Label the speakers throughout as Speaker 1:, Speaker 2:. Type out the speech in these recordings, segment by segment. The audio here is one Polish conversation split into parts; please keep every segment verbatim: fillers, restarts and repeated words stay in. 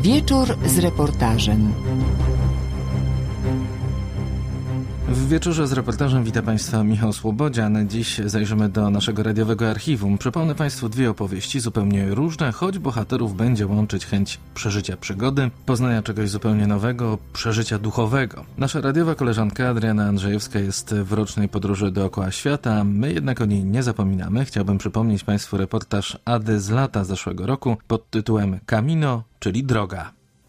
Speaker 1: Wieczór z reportażem.
Speaker 2: W wieczorze z reportażem wita Państwa Michał Słobodzian. Dziś zajrzymy do naszego radiowego archiwum. Przypomnę Państwu dwie opowieści zupełnie różne, choć bohaterów będzie łączyć chęć przeżycia przygody, poznania czegoś zupełnie nowego, przeżycia duchowego. Nasza radiowa koleżanka Adriana Andrzejewska jest w rocznej podróży dookoła świata, my jednak o niej nie zapominamy. Chciałbym przypomnieć Państwu reportaż Ady z lata zeszłego roku pod tytułem Camino, czyli droga.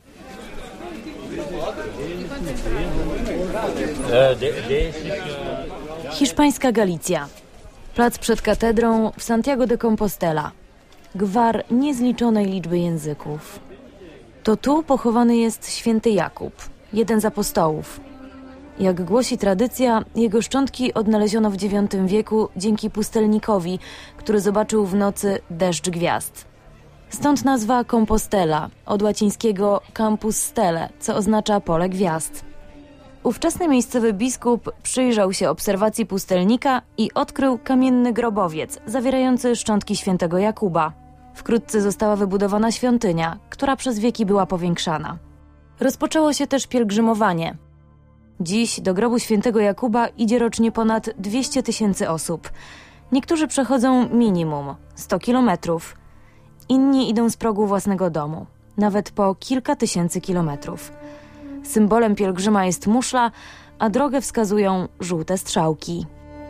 Speaker 3: Hiszpańska Galicja. Plac przed katedrą w Santiago de Compostela. Gwar niezliczonej liczby języków. To tu pochowany jest święty Jakub, jeden z apostołów. Jak głosi tradycja, jego szczątki odnaleziono w dziewiątym wieku dzięki pustelnikowi, który zobaczył w nocy deszcz gwiazd. Stąd nazwa Compostela, od łacińskiego Campus Stelle, co oznacza pole gwiazd. Ówczesny miejscowy biskup przyjrzał się obserwacji pustelnika i odkrył kamienny grobowiec zawierający szczątki świętego Jakuba. Wkrótce została wybudowana świątynia, która przez wieki była powiększana. Rozpoczęło się też pielgrzymowanie. Dziś do grobu świętego Jakuba idzie rocznie ponad dwieście tysięcy osób. Niektórzy przechodzą minimum sto kilometrów. Inni idą z progu własnego domu, nawet po kilka tysięcy kilometrów. Symbolem pielgrzyma jest muszla, a drogę wskazują żółte strzałki.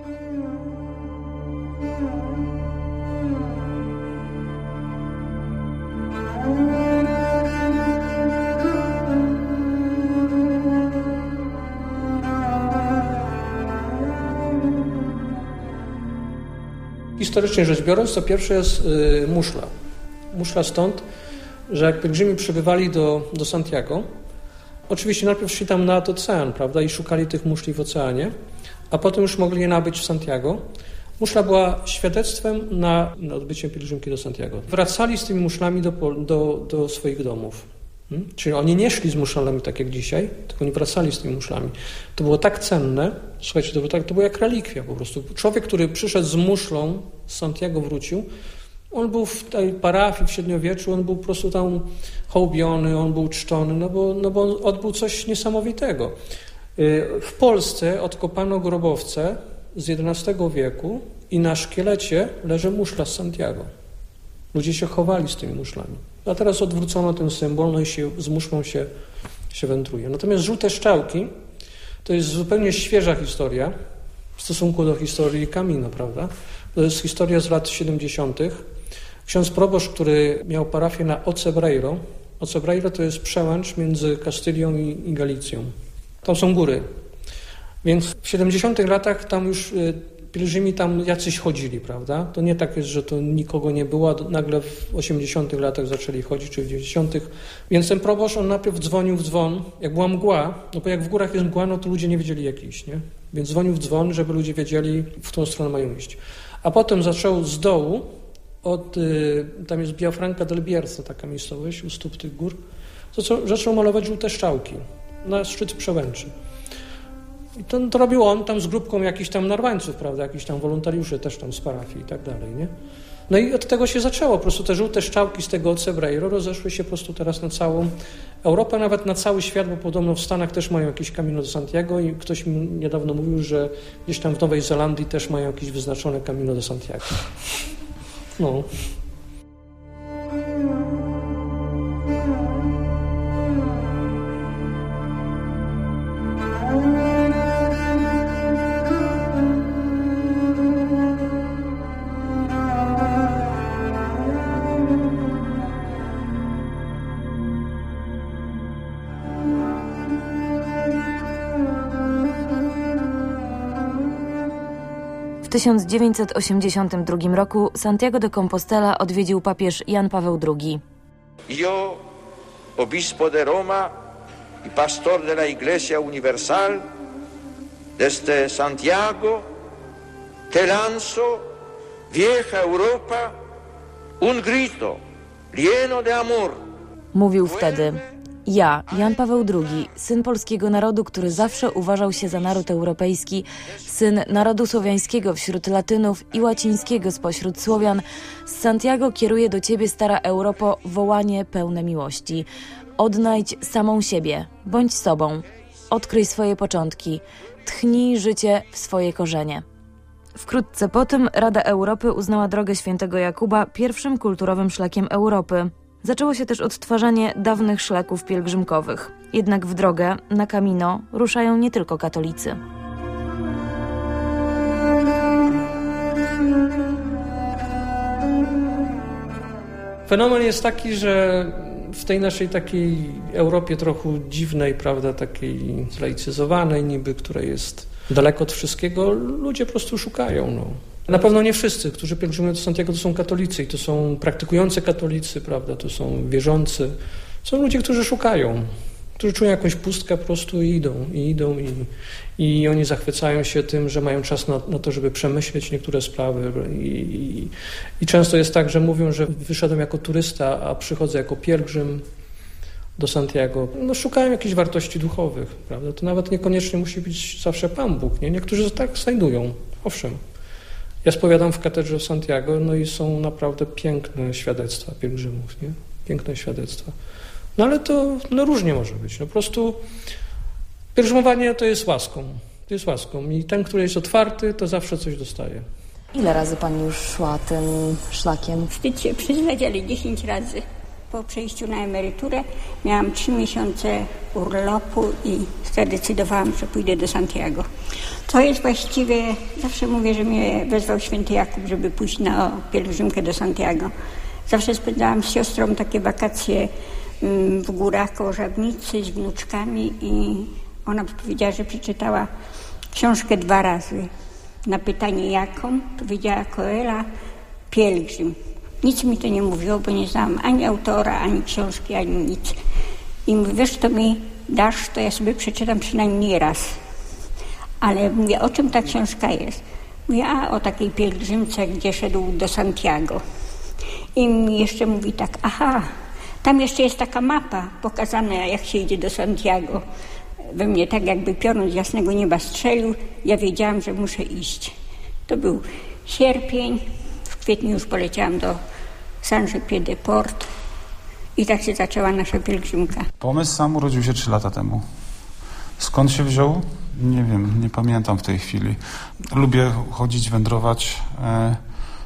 Speaker 4: Historycznie rzecz biorąc, to pierwsze jest yy, muszla. Muszla stąd, że jak pielgrzymi przybywali do, do Santiago, oczywiście najpierw szli tam nad ocean, prawda, i szukali tych muszli w oceanie, a potem już mogli je nabyć w Santiago. Muszla była świadectwem na, na odbycie pielgrzymki do Santiago. Wracali z tymi muszlami do, do, do swoich domów. Hmm? Czyli oni nie szli z muszlami tak jak dzisiaj, tylko oni wracali z tymi muszlami. To było tak cenne, słuchajcie, to było, tak, to było jak relikwia po prostu. Człowiek, który przyszedł z muszlą z Santiago, wrócił, on był w tej parafii w średniowieczu, on był po prostu tam hołbiony, on był czczony, no bo, no bo on odbył coś niesamowitego. W Polsce odkopano grobowce z jedenastego wieku i na szkielecie leży muszla z Santiago. Ludzie się chowali z tymi muszlami. A teraz odwrócono ten symbol, no i się, z muszlą się, się wędruje. Natomiast żółte strzałki to jest zupełnie świeża historia w stosunku do historii Camino, prawda? To jest historia z lat siedemdziesiątych. Ksiądz proboszcz, który miał parafię na Ocebreiro. Ocebreiro to jest przełęcz między Kastylią i, i Galicją. Tam są góry. Więc w siedemdziesiątych latach tam już y, pielgrzymi tam jacyś chodzili, prawda? To nie tak jest, że to nikogo nie było, a nagle w osiemdziesiątych latach zaczęli chodzić, czy w dziewięćdziesiątych. Więc ten proboszcz, on najpierw dzwonił w dzwon, jak była mgła, no bo jak w górach jest mgła, no to ludzie nie wiedzieli jak iść, nie? Więc dzwonił w dzwon, żeby ludzie wiedzieli, w którą stronę mają iść. A potem zaczął z dołu, od, y, tam jest Biafranca del Bierzo, taka miejscowość u stóp tych gór, zaczął, zaczął malować żółte strzałki na szczyt przełęczy. I to, to robił on tam z grupką jakichś tam narwańców, prawda, jakichś tam wolontariuszy też tam z parafii i tak dalej, nie? No i od tego się zaczęło, po prostu te żółte strzałki z tego Ocebreiro rozeszły się po prostu teraz na całą Europę, nawet na cały świat, bo podobno w Stanach też mają jakieś Camino do Santiago i ktoś mi niedawno mówił, że gdzieś tam w Nowej Zelandii też mają jakieś wyznaczone Camino do Santiago. No.
Speaker 3: W tysiąc dziewięćset osiemdziesiątym drugim roku Santiago de Compostela odwiedził papież Jan Paweł drugi.
Speaker 5: Yo, obispo de Roma y pastor de la Iglesia Universal, desde Santiago te lanzo, vieja Europa, un grito lleno de amor.
Speaker 3: Mówił wtedy: ja, Jan Paweł drugi, syn polskiego narodu, który zawsze uważał się za naród europejski, syn narodu słowiańskiego wśród Latynów i łacińskiego spośród Słowian, z Santiago kieruje do Ciebie, stara Europo, wołanie pełne miłości. Odnajdź samą siebie, bądź sobą. Odkryj swoje początki. Tchnij życie w swoje korzenie. Wkrótce po tym Rada Europy uznała drogę Świętego Jakuba pierwszym kulturowym szlakiem Europy. Zaczęło się też odtwarzanie dawnych szlaków pielgrzymkowych. Jednak w drogę, na Camino, ruszają nie tylko katolicy.
Speaker 4: Fenomen jest taki, że w tej naszej takiej Europie trochę dziwnej, prawda, takiej zlaicyzowanej niby, której jest daleko od wszystkiego, ludzie po prostu szukają. No. Na pewno nie wszyscy, którzy pielgrzymują do Santiago, to są katolicy i to są praktykujący katolicy, prawda, to są wierzący. Są ludzie, którzy szukają, którzy czują jakąś pustkę po prostu i idą, i idą i, i oni zachwycają się tym, że mają czas na, na to, żeby przemyśleć niektóre sprawy I, i, i często jest tak, że mówią, że wyszedłem jako turysta, a przychodzę jako pielgrzym do Santiago. No, szukają jakichś wartości duchowych, prawda? To nawet niekoniecznie musi być zawsze Pan Bóg, nie? Niektórzy tak znajdują, owszem. Ja spowiadam w katedrze w Santiago, no i są naprawdę piękne świadectwa pielgrzymów, nie? Piękne świadectwa. No ale to no, różnie może być. No, po prostu pielgrzymowanie to jest łaską. To jest łaską i ten, który jest otwarty, to zawsze coś dostaje.
Speaker 3: Ile razy pani już szła tym szlakiem?
Speaker 6: Wstyd się przyznać, ale dziesięć razy. Po przejściu na emeryturę miałam trzy miesiące urlopu i zadecydowałam, że pójdę do Santiago. To jest właściwie, zawsze mówię, że mnie wezwał święty Jakub, żeby pójść na pielgrzymkę do Santiago. Zawsze spędzałam z siostrą takie wakacje w górach koło Żabnicy z wnuczkami i ona powiedziała, że przeczytała książkę dwa razy. Na pytanie jaką, powiedziała Coela, Pielgrzym. Nic mi to nie mówiło, bo nie znałam ani autora, ani książki, ani nic. I mówi, wiesz, to mi dasz, to ja sobie przeczytam przynajmniej raz. Ale mówię, o czym ta książka jest? Mówię, a o takiej pielgrzymce, gdzie szedł do Santiago. I mi jeszcze mówi tak, aha, tam jeszcze jest taka mapa pokazana, jak się idzie do Santiago. We mnie tak jakby piorun z jasnego nieba strzelił. Ja wiedziałam, że muszę iść. To był sierpień. W kwietniu już poleciałam do Saint-Jean-Pied-de-Port. I tak się zaczęła nasza pielgrzymka.
Speaker 7: Pomysł sam urodził się trzy lata temu. Skąd się wziął? Nie wiem, nie pamiętam w tej chwili. Lubię chodzić, wędrować e,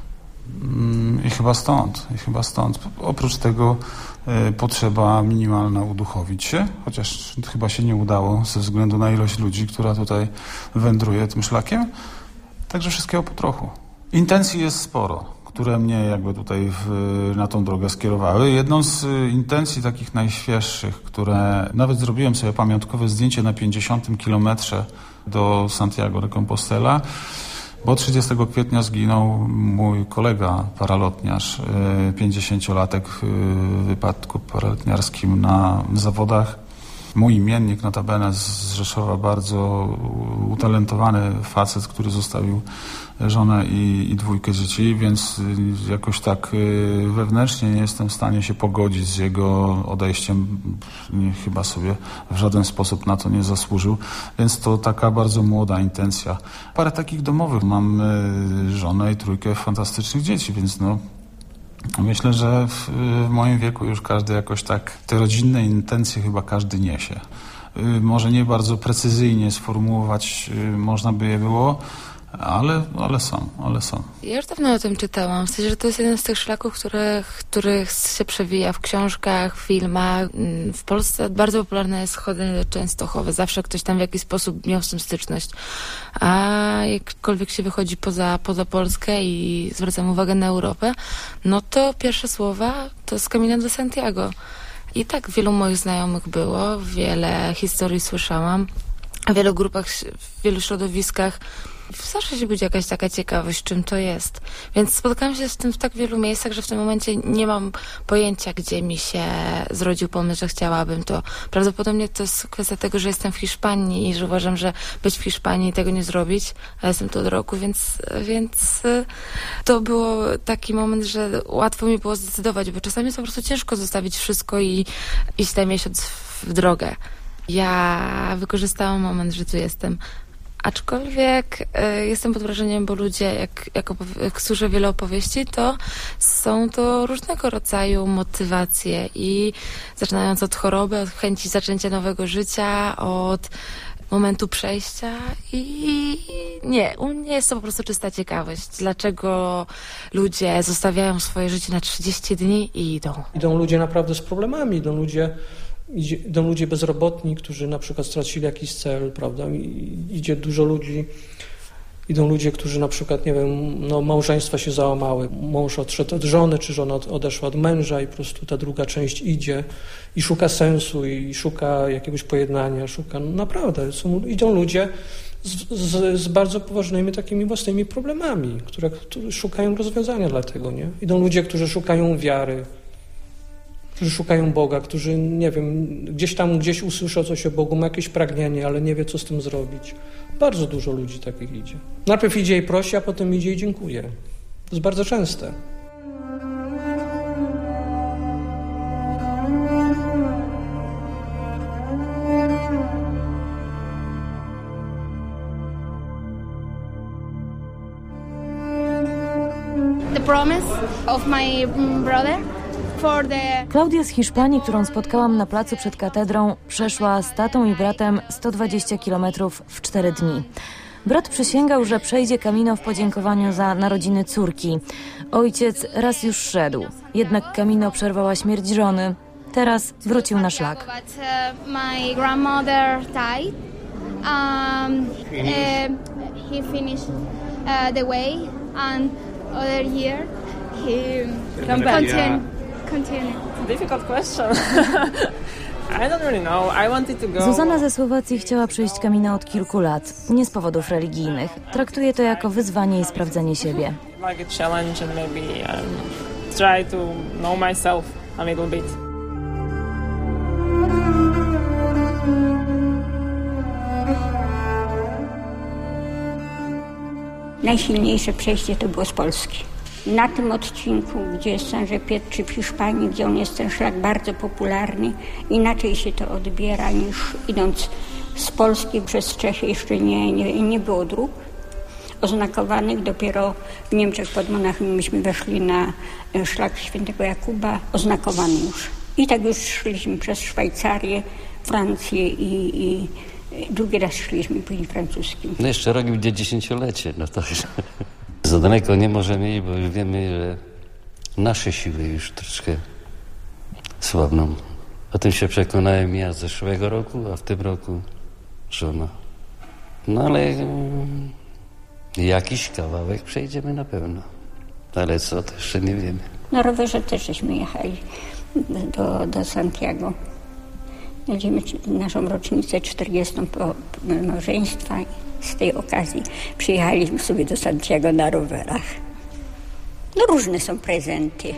Speaker 7: mm, i chyba stąd. I chyba stąd. Oprócz tego e, potrzeba minimalna uduchowić się, chociaż chyba się nie udało ze względu na ilość ludzi, która tutaj wędruje tym szlakiem. Także wszystkiego po trochu. Intencji jest sporo, które mnie jakby tutaj w, na tą drogę skierowały. Jedną z intencji takich najświeższych, które nawet zrobiłem sobie pamiątkowe zdjęcie na pięćdziesiątym kilometrze do Santiago de Compostela, bo trzydziestego kwietnia zginął mój kolega paralotniarz, pięćdziesięciolatek w wypadku paralotniarskim na zawodach. Mój imiennik, notabene z Rzeszowa, bardzo utalentowany facet, który zostawił żonę i, i dwójkę dzieci, więc jakoś tak wewnętrznie nie jestem w stanie się pogodzić z jego odejściem. Chyba sobie w żaden sposób na to nie zasłużył, więc to taka bardzo młoda intencja. Parę takich domowych. Mam żonę i trójkę fantastycznych dzieci, więc no myślę, że w, w moim wieku już każdy jakoś tak te rodzinne intencje chyba każdy niesie. Może nie bardzo precyzyjnie sformułować można by je było, ale, ale są, ale są.
Speaker 8: Ja już dawno o tym czytałam. W sensie, że to jest jeden z tych szlaków, których, których się przewija w książkach, w filmach. W Polsce bardzo popularne jest chodzenie do Częstochowy. Zawsze ktoś tam w jakiś sposób miał z tym styczność. A jakkolwiek się wychodzi poza, poza Polskę i zwracam uwagę na Europę, no to pierwsze słowa to z Camino de Santiago. I tak wielu moich znajomych było, wiele historii słyszałam. W wielu grupach, w wielu środowiskach zawsze się budzi jakaś taka ciekawość, czym to jest. Więc spotkałam się z tym w tak wielu miejscach, że w tym momencie nie mam pojęcia, gdzie mi się zrodził pomysł, że chciałabym to. Prawdopodobnie to jest kwestia tego, że jestem w Hiszpanii i że uważam, że być w Hiszpanii i tego nie zrobić, a jestem tu od roku, więc, więc to było taki moment, że łatwo mi było zdecydować, bo czasami jest po prostu ciężko zostawić wszystko i iść na miesiąc w drogę. Ja wykorzystałam moment, że tu jestem. Aczkolwiek y, jestem pod wrażeniem, bo ludzie, jak, jak, opow- jak słyszę wiele opowieści, to są to różnego rodzaju motywacje i zaczynając od choroby, od chęci zaczęcia nowego życia, od momentu przejścia i nie, u mnie jest to po prostu czysta ciekawość. Dlaczego ludzie zostawiają swoje życie na trzydzieści dni i idą?
Speaker 4: Idą ludzie naprawdę z problemami, idą ludzie, idzie, idą ludzie bezrobotni, którzy na przykład stracili jakiś cel, prawda? I, idzie dużo ludzi, idą ludzie, którzy na przykład, nie wiem, no małżeństwa się załamały, mąż odszedł od żony, czy żona odeszła od męża i po prostu ta druga część idzie i szuka sensu i szuka jakiegoś pojednania, szuka, no naprawdę, są, idą ludzie z, z, z bardzo poważnymi takimi własnymi problemami, które, które szukają rozwiązania dla tego, nie? Idą ludzie, którzy szukają wiary, którzy szukają Boga, którzy, nie wiem, gdzieś tam, gdzieś usłyszał coś o Bogu, ma jakieś pragnienie, ale nie wie, co z tym zrobić. Bardzo dużo ludzi takich idzie. Najpierw idzie i prosi, a potem idzie i dziękuję. To jest bardzo częste.
Speaker 9: The promise of my brother.
Speaker 3: Klaudia z Hiszpanii, którą spotkałam na placu przed katedrą, przeszła z tatą i bratem sto dwadzieścia kilometrów w cztery dni. Brat przysięgał, że przejdzie Camino w podziękowaniu za narodziny córki. Ojciec raz już szedł, jednak Camino przerwała śmierć żony. Teraz wrócił na szlak.
Speaker 9: My grandmother died. Um, uh, he finished uh, the way and other year he continued. Continue.
Speaker 10: Difficult question. I don't really know. I wanted to go.
Speaker 3: Zuzana ze Słowacji chciała przejść Camino od kilku lat, nie z powodów religijnych. Traktuje to jako wyzwanie i sprawdzenie siebie.
Speaker 10: Like a challenge and maybe um, try to know myself a little bit.
Speaker 6: Najsilniejsze przejście to było z Polski. Na tym odcinku, gdzie jest Saint-Jean-Pied-czy w Hiszpanii, gdzie on jest ten szlak bardzo popularny, inaczej się to odbiera niż idąc z Polski przez Czechy. Jeszcze nie, nie, nie było dróg oznakowanych. Dopiero w Niemczech pod Monachium myśmy weszli na szlak Świętego Jakuba, oznakowany już. I tak już szliśmy przez Szwajcarię, Francję i, i drugi raz szliśmy później francuskim.
Speaker 11: No jeszcze rok będzie dziesięciolecie, no to już za daleko nie możemy iść, bo już wiemy, że nasze siły już troszkę słabną. O tym się przekonałem ja z zeszłego roku, a w tym roku żona. No ale um, jakiś kawałek przejdziemy na pewno. Ale co, to jeszcze nie wiemy.
Speaker 6: Na rowerze też żeśmy jechali do, do Santiago. Będziemy naszą rocznicę czterdziestą po małżeństwa. Z tej okazji przyjechaliśmy sobie do Santiago na rowerach. No różne są prezenty.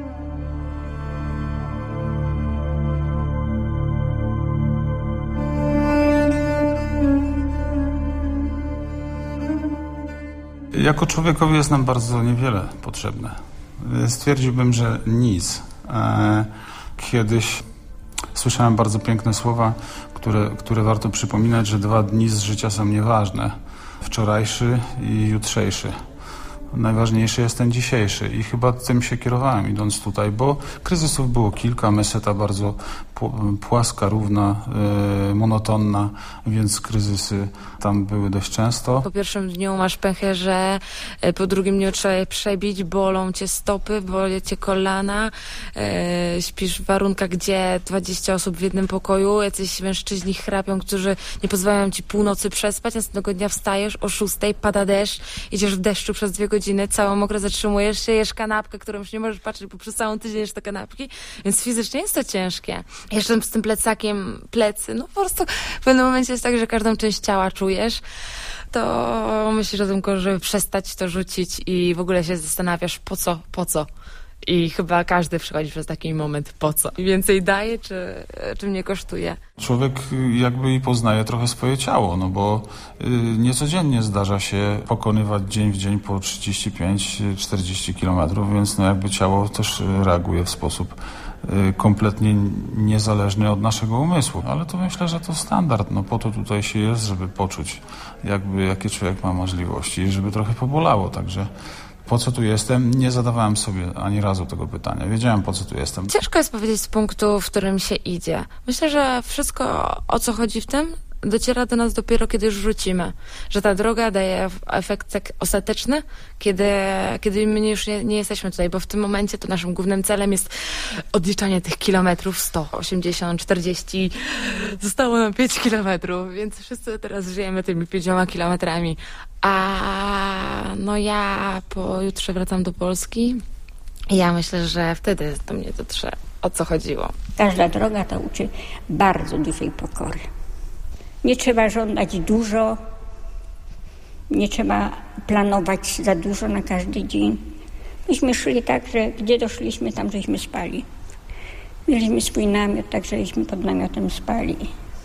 Speaker 7: Jako człowiekowi jest nam bardzo niewiele potrzebne. Stwierdziłbym, że nic. Kiedyś słyszałem bardzo piękne słowa, które, które warto przypominać, że dwa dni z życia są nieważne. Wczorajszy i jutrzejszy. Najważniejszy jest ten dzisiejszy i chyba tym się kierowałem idąc tutaj, bo kryzysów było kilka, meseta bardzo płaska, równa, yy, monotonna, więc kryzysy tam były dość często.
Speaker 8: Po pierwszym dniu masz pęcherze, po drugim dniu trzeba je przebić, bolą cię stopy, bolą cię kolana, yy, śpisz w warunkach, gdzie dwadzieścia osób w jednym pokoju, jacyś mężczyźni chrapią, którzy nie pozwalają ci północy przespać, następnego dnia wstajesz o szóstej, pada deszcz, idziesz w deszczu przez dwie godziny, całą mokro zatrzymujesz się, jesz kanapkę, którą już nie możesz patrzeć, bo przez całą tydzień jesz te kanapki, więc fizycznie jest to ciężkie. Jeszcze z tym plecakiem plecy, no po prostu w pewnym momencie jest tak, że każdą część ciała czujesz, to myślisz o tym, żeby przestać to rzucić i w ogóle się zastanawiasz po co, po co. I chyba każdy przechodzi przez taki moment po co. I więcej daje, czy, czy mnie kosztuje.
Speaker 7: Człowiek jakby i poznaje trochę swoje ciało, no bo y, niecodziennie zdarza się pokonywać dzień w dzień po trzydzieści pięć czterdzieści kilometrów, więc no jakby ciało też reaguje w sposób kompletnie niezależny od naszego umysłu. Ale to myślę, że to standard. No po to tutaj się jest, żeby poczuć, jakby jakie człowiek ma możliwości i żeby trochę pobolało. Także po co tu jestem? Nie zadawałem sobie ani razu tego pytania. Wiedziałem, po co tu jestem.
Speaker 8: Ciężko jest powiedzieć z punktu, w którym się idzie. Myślę, że wszystko, o co chodzi w tym, dociera do nas dopiero, kiedy już wrócimy. Że ta droga daje efekt tak ostateczny, kiedy, kiedy my już nie, nie jesteśmy tutaj, bo w tym momencie to naszym głównym celem jest odliczanie tych kilometrów, sto osiemdziesiąt, czterdzieści, zostało nam pięć kilometrów, więc wszyscy teraz żyjemy tymi pięcioma kilometrami. A no ja pojutrze wracam do Polski i ja myślę, że wtedy do mnie dotrze, o co chodziło.
Speaker 6: Każda droga to uczy bardzo dużej pokory. Nie trzeba żądać dużo, nie trzeba planować za dużo na każdy dzień. Myśmy szli tak, że gdzie doszliśmy, tam żeśmy spali. Mieliśmy swój namiot, tak żeśmy pod namiotem spali.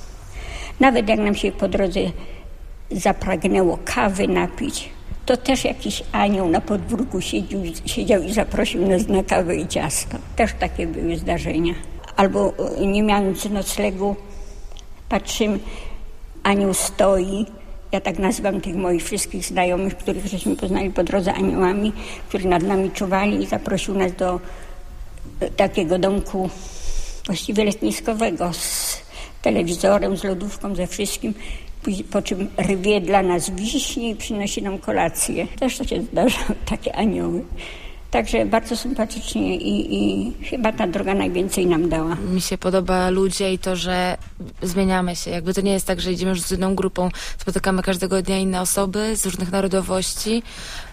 Speaker 6: Nawet jak nam się po drodze zapragnęło kawy napić, to też jakiś anioł na podwórku siedział, siedział i zaprosił nas na kawę i ciasto. Też takie były zdarzenia. Albo nie mając noclegu, patrzymy, anioł stoi, ja tak nazywam tych moich wszystkich znajomych, których żeśmy poznali po drodze aniołami, którzy nad nami czuwali i zaprosił nas do takiego domku właściwie letniskowego z telewizorem, z lodówką, ze wszystkim, po czym rwie dla nas wiśnie i przynosi nam kolację. Też to się zdarzało, takie anioły. Także bardzo sympatycznie i, i chyba ta droga najwięcej nam dała.
Speaker 8: Mi się podoba ludzie i to, że zmieniamy się. Jakby to nie jest tak, że idziemy już z jedną grupą, spotykamy każdego dnia inne osoby z różnych narodowości,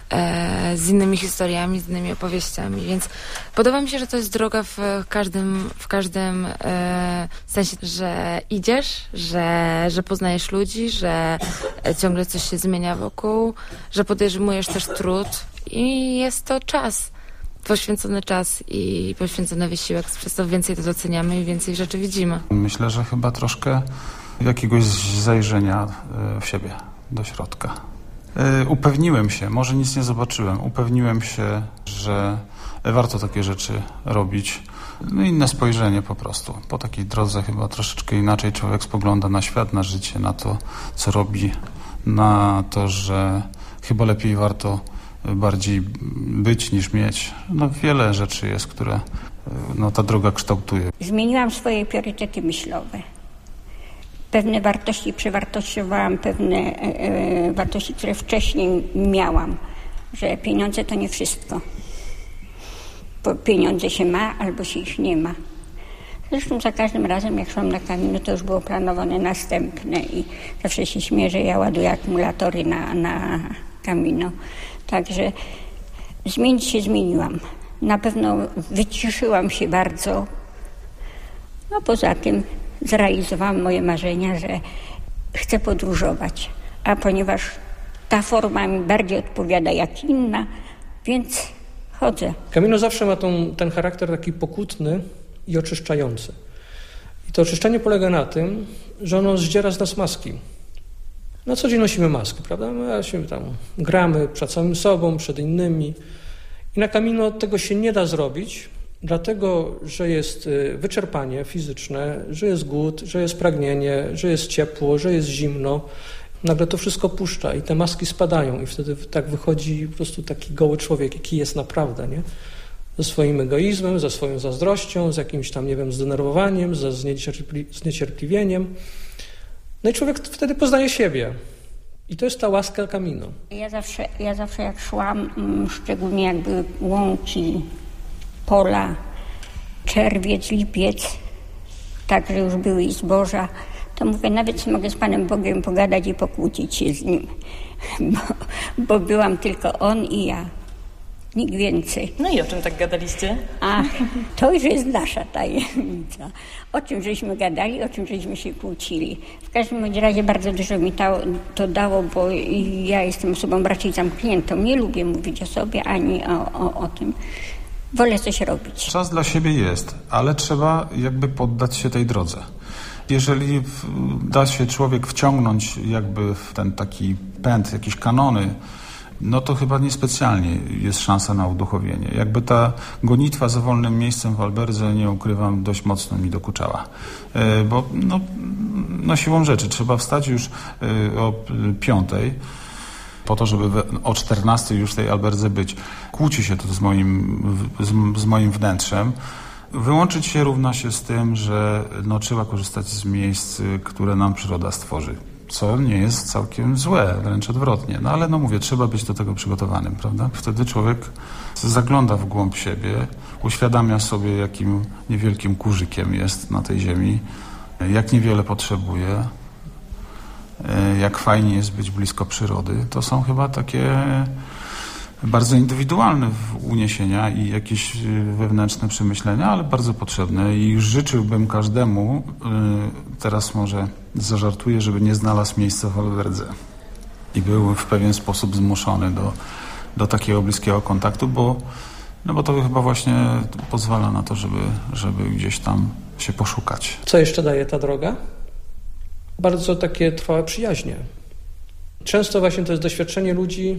Speaker 8: e, z innymi historiami, z innymi opowieściami, więc podoba mi się, że to jest droga w każdym, w każdym e, sensie, że idziesz, że, że poznajesz ludzi, że ciągle coś się zmienia wokół, że podejmujesz też trud i jest to czas, poświęcony czas i poświęcony wysiłek, przez to więcej to doceniamy i więcej rzeczy widzimy.
Speaker 7: Myślę, że chyba troszkę jakiegoś zajrzenia w siebie, do środka. Upewniłem się, może nic nie zobaczyłem, upewniłem się, że warto takie rzeczy robić. No inne spojrzenie po prostu. Po takiej drodze chyba troszeczkę inaczej człowiek spogląda na świat, na życie, na to, co robi, na to, że chyba lepiej warto bardziej być niż mieć. No wiele rzeczy jest, które no, ta droga kształtuje.
Speaker 6: Zmieniłam swoje priorytety myślowe. Pewne wartości przewartościowałam, pewne e, wartości, które wcześniej miałam, że pieniądze to nie wszystko. Bo pieniądze się ma albo się ich nie ma. Zresztą za każdym razem, jak szłam na Camino, to już było planowane następne i zawsze się śmieję, że ja ładuję akumulatory na, na Camino. Także zmienić się zmieniłam. Na pewno wyciszyłam się bardzo. No poza tym zrealizowałam moje marzenia, że chcę podróżować. A ponieważ ta forma mi bardziej odpowiada jak inna, więc chodzę.
Speaker 4: Camino zawsze ma tą, ten charakter taki pokutny i oczyszczający. I to oczyszczenie polega na tym, że ono zdziera z nas maski. Na co dzień nosimy maski, prawda? My się tam gramy przed samym sobą, przed innymi. I na Camino tego się nie da zrobić, dlatego, że jest wyczerpanie fizyczne, że jest głód, że jest pragnienie, że jest ciepło, że jest zimno. Nagle to wszystko puszcza i te maski spadają i wtedy tak wychodzi po prostu taki goły człowiek, jaki jest naprawdę, nie? Ze swoim egoizmem, ze swoją zazdrością, z jakimś tam, nie wiem, zdenerwowaniem, ze zniecierpli- zniecierpliwieniem. No i człowiek wtedy poznaje siebie. I to jest ta łaska Camino.
Speaker 6: Ja zawsze, ja zawsze jak szłam, szczególnie jak były łąki, pola, czerwiec, lipiec, tak, że już były i zboża, to mówię, nawet mogę z Panem Bogiem pogadać i pokłócić się z Nim, bo, bo byłam tylko On i ja. Nikt więcej.
Speaker 12: No i o czym tak gadaliście?
Speaker 6: Ach, to już jest nasza tajemnica. O czym żeśmy gadali, o czym żeśmy się kłócili. W każdym razie bardzo dużo mi to, to dało, bo ja jestem osobą raczej zamkniętą. Nie lubię mówić o sobie ani o, o, o tym. Wolę coś robić.
Speaker 7: Czas dla siebie jest, ale trzeba jakby poddać się tej drodze. Jeżeli da się człowiek wciągnąć jakby w ten taki pęd, jakieś kanony no to chyba niespecjalnie jest szansa na uduchowienie. Jakby ta gonitwa za wolnym miejscem w Alberdze, nie ukrywam, dość mocno mi dokuczała. Bo no, no siłą rzeczy trzeba wstać już o piątej, po to, żeby o czternastej już w tej Alberdze być. Kłóci się to z moim, z, z moim wnętrzem. Wyłączyć się równa się z tym, że no, trzeba korzystać z miejsc, które nam przyroda stworzy. Co nie jest całkiem złe, wręcz odwrotnie. No ale no mówię, trzeba być do tego przygotowanym, prawda? Wtedy człowiek zagląda w głąb siebie, uświadamia sobie, jakim niewielkim kurzykiem jest na tej ziemi, jak niewiele potrzebuje, jak fajnie jest być blisko przyrody. To są chyba takie bardzo indywidualne uniesienia i jakieś wewnętrzne przemyślenia, ale bardzo potrzebne i życzyłbym każdemu, teraz może zażartuję, żeby nie znalazł miejsca w Alberdze i był w pewien sposób zmuszony do, do takiego bliskiego kontaktu, bo, no bo to chyba właśnie pozwala na to, żeby, żeby gdzieś tam się poszukać.
Speaker 4: Co jeszcze daje ta droga? Bardzo takie trwałe przyjaźnie. Często właśnie to jest doświadczenie ludzi,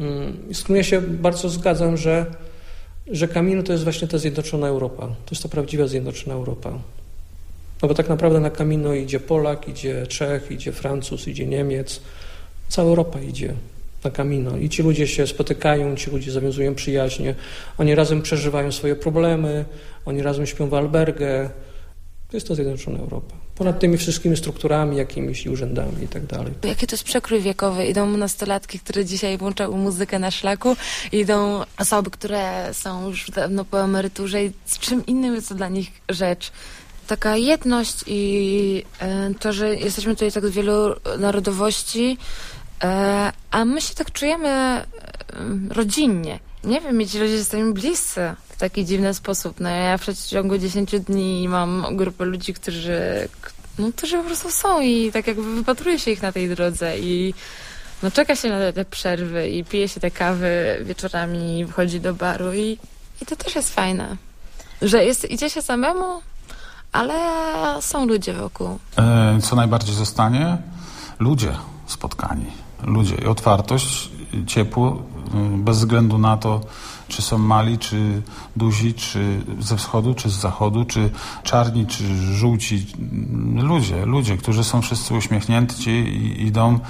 Speaker 4: z którym ja się bardzo zgadzam, że, że Camino to jest właśnie ta zjednoczona Europa. To jest ta prawdziwa zjednoczona Europa. No bo tak naprawdę na Camino idzie Polak, idzie Czech, idzie Francuz, idzie Niemiec. Cała Europa idzie na Camino. I ci ludzie się spotykają, ci ludzie zawiązują przyjaźnie. Oni razem przeżywają swoje problemy, oni razem śpią w albergę. To jest to zjednoczona Europa. Ponad tymi wszystkimi strukturami, jakimiś i urzędami i tak dalej.
Speaker 8: Jaki to jest przekrój wiekowy? Idą nastolatki, które dzisiaj włączają muzykę na szlaku, idą osoby, które są już dawno po emeryturze i z czym innym jest to dla nich rzecz. Taka jedność i e, to, że jesteśmy tutaj tak wielu narodowości, e, a my się tak czujemy e, rodzinnie. Nie wiem, ci ludzie są mi bliscy w taki dziwny sposób. No ja w przeciągu dziesięciu dni mam grupę ludzi, którzy, no, którzy po prostu są i tak jakby wypatruje się ich na tej drodze i no, czeka się na te, te przerwy i pije się te kawy wieczorami, wchodzi do baru i, i to też jest fajne. Że jest, idzie się samemu, ale są ludzie wokół.
Speaker 7: E, co najbardziej zostanie? Ludzie spotkani. Ludzie i otwartość, ciepło, bez względu na to, czy są mali, czy duzi, czy ze wschodu, czy z zachodu, czy czarni, czy żółci. Ludzie, ludzie, którzy są wszyscy uśmiechnięci i idą y,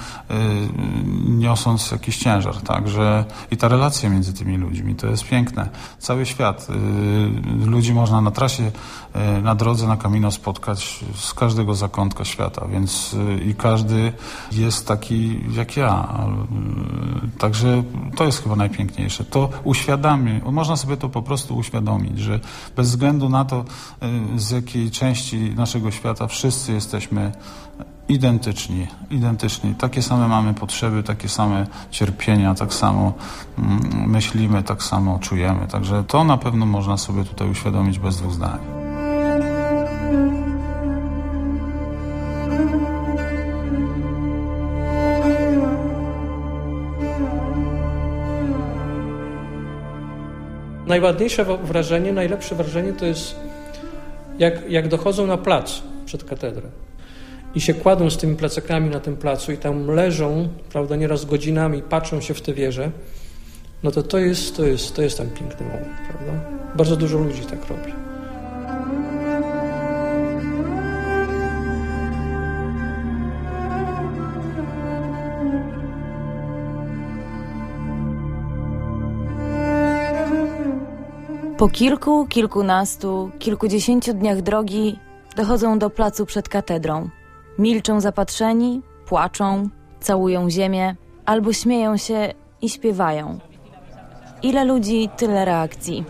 Speaker 7: niosąc jakiś ciężar. Także i ta relacja między tymi ludźmi, to jest piękne. Cały świat. Y, ludzi można na trasie, y, na drodze, na Camino spotkać z każdego zakątka świata, więc y, i każdy jest taki jak ja. Y, także to jest chyba najpiękniejsze. To uświadamia. Można sobie to po prostu uświadomić, że bez względu na to, z jakiej części naszego świata wszyscy jesteśmy identyczni, identyczni. Takie same mamy potrzeby, takie same cierpienia, tak samo myślimy, tak samo czujemy. Także to na pewno można sobie tutaj uświadomić bez dwóch zdań.
Speaker 4: Najładniejsze wrażenie, najlepsze wrażenie to jest jak, jak dochodzą na plac przed katedrą i się kładą z tymi plecakami na tym placu i tam leżą, prawda, nieraz godzinami, patrzą się w te wieże, no to to jest, to jest, to jest tam piękny moment, prawda? Bardzo dużo ludzi tak robi.
Speaker 3: Po kilku, kilkunastu, kilkudziesięciu dniach drogi dochodzą do placu przed katedrą. Milczą zapatrzeni, płaczą, całują ziemię, albo śmieją się i śpiewają. Ile ludzi, tyle reakcji.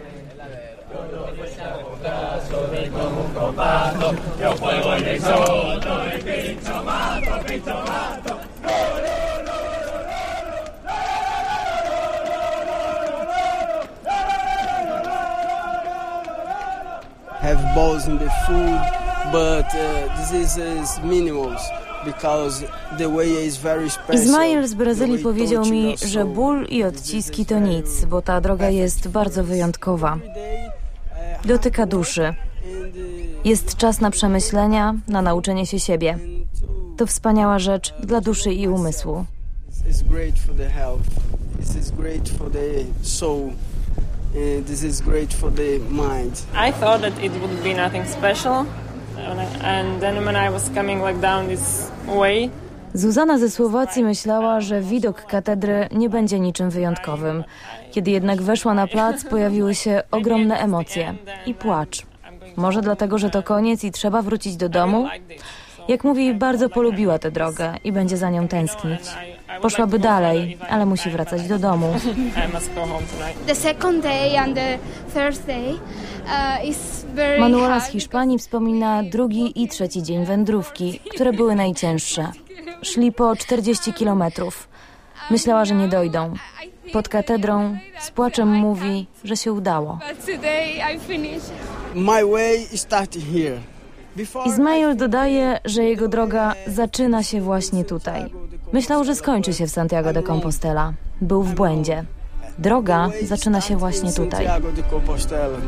Speaker 12: Have balls in the food, but uh, this is, is minimals because the way is very special.
Speaker 3: Ismail z Brazylii powiedział mi, że ból i odciski to nic, bo ta droga jest bardzo wyjątkowa. Dotyka duszy. Jest czas na przemyślenia, na nauczenie się siebie. To wspaniała rzecz dla duszy i umysłu.
Speaker 12: It's great for the health. this is great for the soul. Uh, this is great for the mind.
Speaker 10: I thought that it would be nothing special, and then when I was coming like down this way.
Speaker 3: Zuzana ze Słowacji myślała, że widok katedry nie będzie niczym wyjątkowym. Kiedy jednak weszła na plac, pojawiły się ogromne emocje i płacz. Może dlatego, że to koniec i trzeba wrócić do domu? Jak mówi, bardzo polubiła tę drogę i będzie za nią tęsknić. Poszłaby dalej, ale musi wracać do domu.
Speaker 9: The second day and the third day uh, is very
Speaker 3: Manuela z
Speaker 9: hard.
Speaker 3: Hiszpanii wspomina drugi i trzeci dzień wędrówki, które były najcięższe. Szli po czterdzieści kilometrów. Myślała, że nie dojdą. Pod katedrą z płaczem mówi, że się udało.
Speaker 9: But today I finished.
Speaker 12: My way started here. Before
Speaker 3: Izmail dodaje, że jego droga zaczyna się właśnie tutaj. Myślał, że skończy się w Santiago de Compostela. Był w błędzie. Droga zaczyna się właśnie tutaj.
Speaker 12: Santiago de Compostela.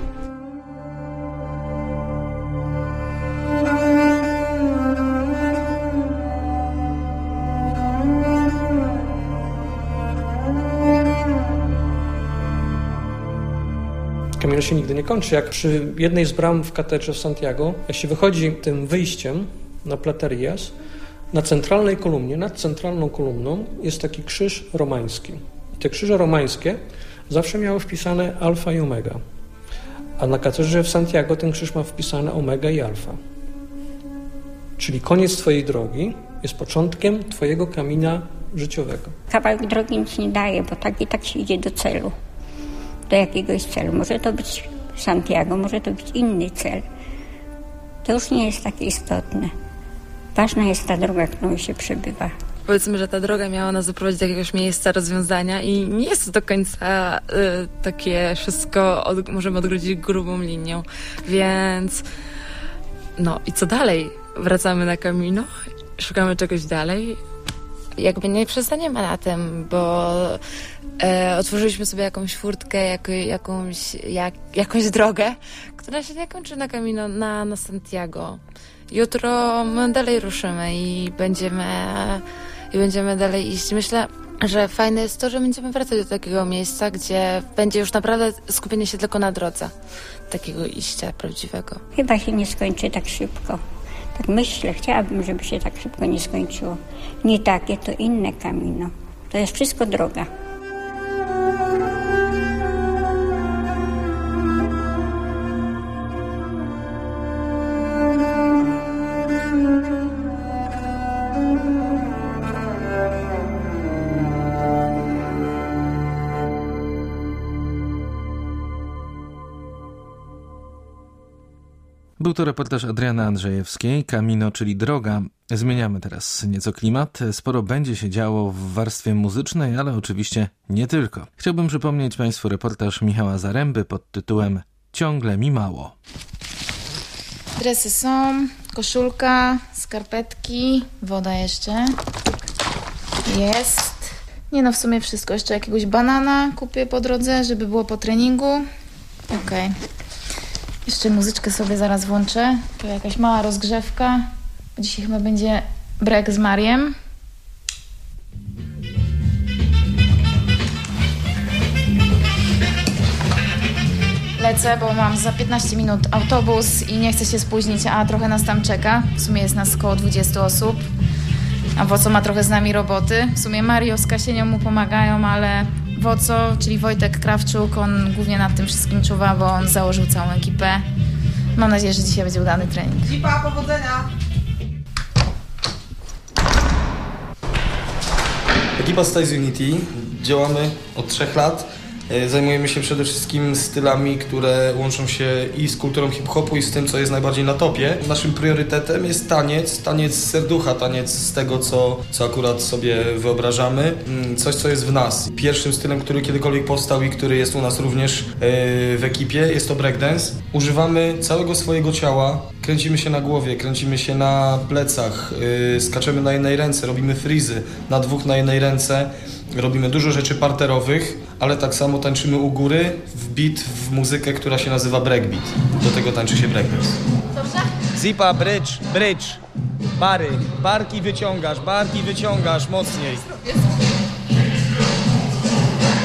Speaker 4: Camino się nigdy nie kończy. Jak przy jednej z bram w katedrze w Santiago, jak się wychodzi tym wyjściem na Platerías, na centralnej kolumnie, nad centralną kolumną jest taki krzyż romański. I te krzyże romańskie zawsze miały wpisane alfa i omega. A na katedrze w Santiago ten krzyż ma wpisane omega i alfa. Czyli koniec twojej drogi jest początkiem twojego kamina życiowego.
Speaker 6: Kawałek drogi nic nie daje, bo tak i tak się idzie do celu. Do jakiegoś celu. Może to być Santiago, może to być inny cel. To już nie jest takie istotne. Ważna jest ta droga, którą się przebywa.
Speaker 8: Powiedzmy, że ta droga miała nas doprowadzić do jakiegoś miejsca rozwiązania i nie jest to do końca y, takie wszystko, od, możemy odgrodzić grubą linią. Więc no i co dalej? Wracamy na Camino, szukamy czegoś dalej. Jakby nie przestaniemy na tym, bo e, otworzyliśmy sobie jakąś furtkę, jako, jakąś, jak, jakąś drogę, która się nie kończy na Camino, na, na Santiago. Jutro my dalej ruszymy i będziemy, i będziemy dalej iść. Myślę, że fajne jest to, że będziemy wracać do takiego miejsca, gdzie będzie już naprawdę skupienie się tylko na drodze. Takiego iścia prawdziwego.
Speaker 6: Chyba się nie skończy tak szybko. Tak myślę, chciałabym, żeby się tak szybko nie skończyło. Nie takie, to inne Camino. To jest wszystko droga.
Speaker 2: Był to reportaż Adriany Andrzejewskiej, Camino, czyli droga. Zmieniamy teraz nieco klimat. Sporo będzie się działo w warstwie muzycznej, ale oczywiście nie tylko. Chciałbym przypomnieć Państwu reportaż Michała Zaręby pod tytułem Ciągle mi mało.
Speaker 13: Dresy są, koszulka, skarpetki, woda jeszcze. Jest. Nie no, w sumie wszystko. Jeszcze jakiegoś banana kupię po drodze, żeby było po treningu. Okej. Okay. Jeszcze muzyczkę sobie zaraz włączę. To jakaś mała rozgrzewka. Dzisiaj chyba będzie break z Mariem. Lecę, bo mam za piętnaście minut autobus i nie chcę się spóźnić, a trochę nas tam czeka. W sumie jest nas około dwudziestu osób. A Woco ma trochę z nami roboty. W sumie Mario z Kasienią mu pomagają, ale Woco, czyli Wojtek Krawczuk, on głównie nad tym wszystkim czuwa, bo on założył całą ekipę. Mam nadzieję, że dzisiaj będzie udany trening.
Speaker 14: Dzipa, powodzenia! Ekipa Styles Unity. Działamy od trzech lat. Zajmujemy się przede wszystkim stylami, które łączą się i z kulturą hip-hopu, i z tym, co jest najbardziej na topie. Naszym priorytetem jest taniec, taniec z serducha, taniec z tego, co, co akurat sobie wyobrażamy. Coś, co jest w nas. Pierwszym stylem, który kiedykolwiek powstał i który jest u nas również w ekipie, jest to breakdance. Używamy całego swojego ciała, kręcimy się na głowie, kręcimy się na plecach, skaczemy na jednej ręce, robimy frizy na dwóch na jednej ręce. Robimy dużo rzeczy parterowych, ale tak samo tańczymy u góry w beat, w muzykę, która się nazywa breakbeat. Do tego tańczy się breakdance.
Speaker 15: Zipa, bridge, bridge, bary, barki wyciągasz, barki wyciągasz mocniej.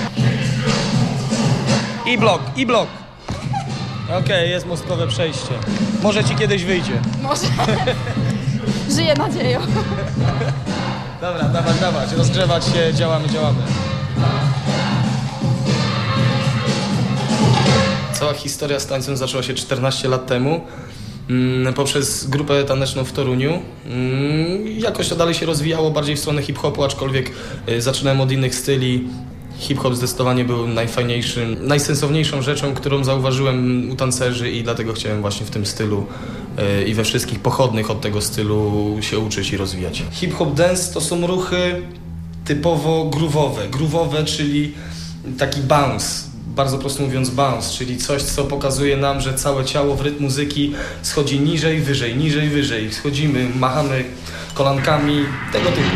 Speaker 14: I blok, i blok. Okej, okay, jest mostkowe przejście. Może ci kiedyś wyjdzie.
Speaker 13: Może. Żyję nadzieją.
Speaker 14: Dobra, dawać, dawać, rozgrzewać się, działamy, działamy. Cała historia z tańcem zaczęła się czternaście lat temu mm, poprzez grupę taneczną w Toruniu. Mm, jakoś to dalej się rozwijało bardziej w stronę hip-hopu, aczkolwiek y, zaczynałem od innych styli. Hip-hop zdecydowanie był najfajniejszym, najsensowniejszą rzeczą, którą zauważyłem u tancerzy i dlatego chciałem właśnie w tym stylu yy, i we wszystkich pochodnych od tego stylu się uczyć i rozwijać. Hip-hop dance to są ruchy typowo groove'owe. Groove'owe, czyli taki bounce. Bardzo prosto mówiąc bounce, czyli coś, co pokazuje nam, że całe ciało w rytm muzyki schodzi niżej, wyżej, niżej, wyżej. Schodzimy, machamy kolankami, tego typu.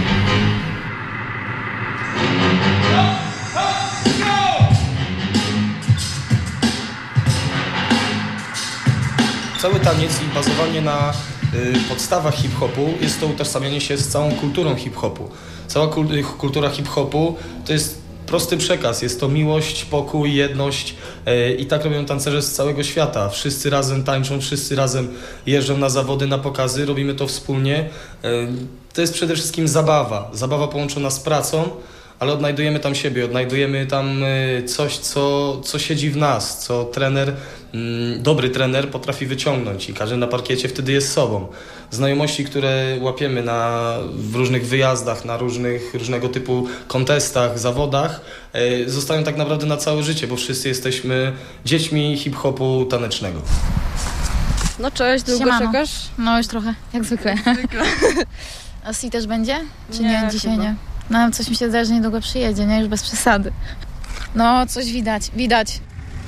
Speaker 14: Cały taniec i bazowanie na y, podstawach hip-hopu jest to utożsamianie się z całą kulturą hip-hopu. Cała kul kultura hip-hopu to jest prosty przekaz, jest to miłość, pokój, jedność y, i tak robią tancerze z całego świata. Wszyscy razem tańczą, wszyscy razem jeżdżą na zawody, na pokazy, robimy to wspólnie. Y, to jest przede wszystkim zabawa, zabawa połączona z pracą, ale odnajdujemy tam siebie, odnajdujemy tam coś, co, co siedzi w nas, co trener, dobry trener potrafi wyciągnąć i każdy na parkiecie wtedy jest sobą. Znajomości, które łapiemy na, w różnych wyjazdach, na różnych, różnego typu kontestach, zawodach, zostają tak naprawdę na całe życie, bo wszyscy jesteśmy dziećmi hip-hopu tanecznego.
Speaker 16: No cześć, długo
Speaker 13: Siemano.
Speaker 16: czekasz?
Speaker 13: No już trochę, jak zwykle.
Speaker 16: zwykle.
Speaker 13: A Si też będzie? Czy
Speaker 16: Nie,
Speaker 13: nie, dzisiaj
Speaker 16: chyba.
Speaker 13: nie? No coś mi się zdaje, że niedługo przyjedzie, nie? Już bez przesady. No, coś widać, widać.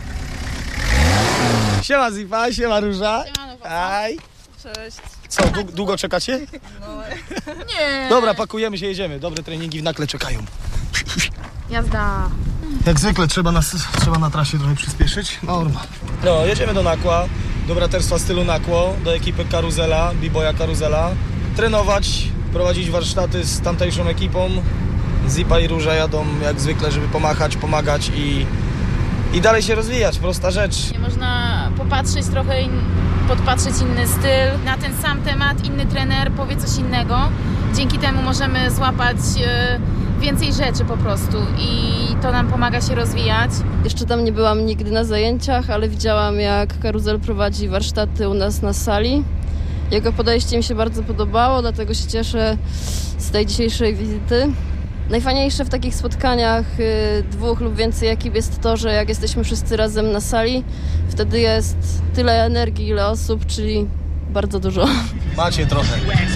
Speaker 14: Siema Zipa, siema Róża. Aj.
Speaker 16: Cześć.
Speaker 14: Co, dłu- długo czekacie?
Speaker 16: No.
Speaker 13: Nie.
Speaker 14: Dobra, pakujemy się, jedziemy. Dobre treningi w Nakle czekają.
Speaker 13: Jazda.
Speaker 14: Jak zwykle trzeba na, trzeba na trasie trochę przyspieszyć. Norma. No, jedziemy do Nakła, do braterstwa stylu Nakło, do ekipy Karuzela, B-boya Karuzela. Trenować, prowadzić warsztaty z tamtejszą ekipą. Zipa i Róża jadą jak zwykle, żeby pomachać, pomagać i, i dalej się rozwijać. Prosta rzecz.
Speaker 13: Nie można popatrzeć trochę, in, podpatrzeć inny styl. Na ten sam temat inny trener powie coś innego. Dzięki temu możemy złapać e, więcej rzeczy po prostu i to nam pomaga się rozwijać.
Speaker 16: Jeszcze tam nie byłam nigdy na zajęciach, ale widziałam, jak Karuzel prowadzi warsztaty u nas na sali. Jego podejście mi się bardzo podobało, dlatego się cieszę z tej dzisiejszej wizyty. Najfajniejsze w takich spotkaniach y, dwóch lub więcej ekip jest to, że jak jesteśmy wszyscy razem na sali, wtedy jest tyle energii, ile osób, czyli bardzo dużo.
Speaker 14: Macie trochę.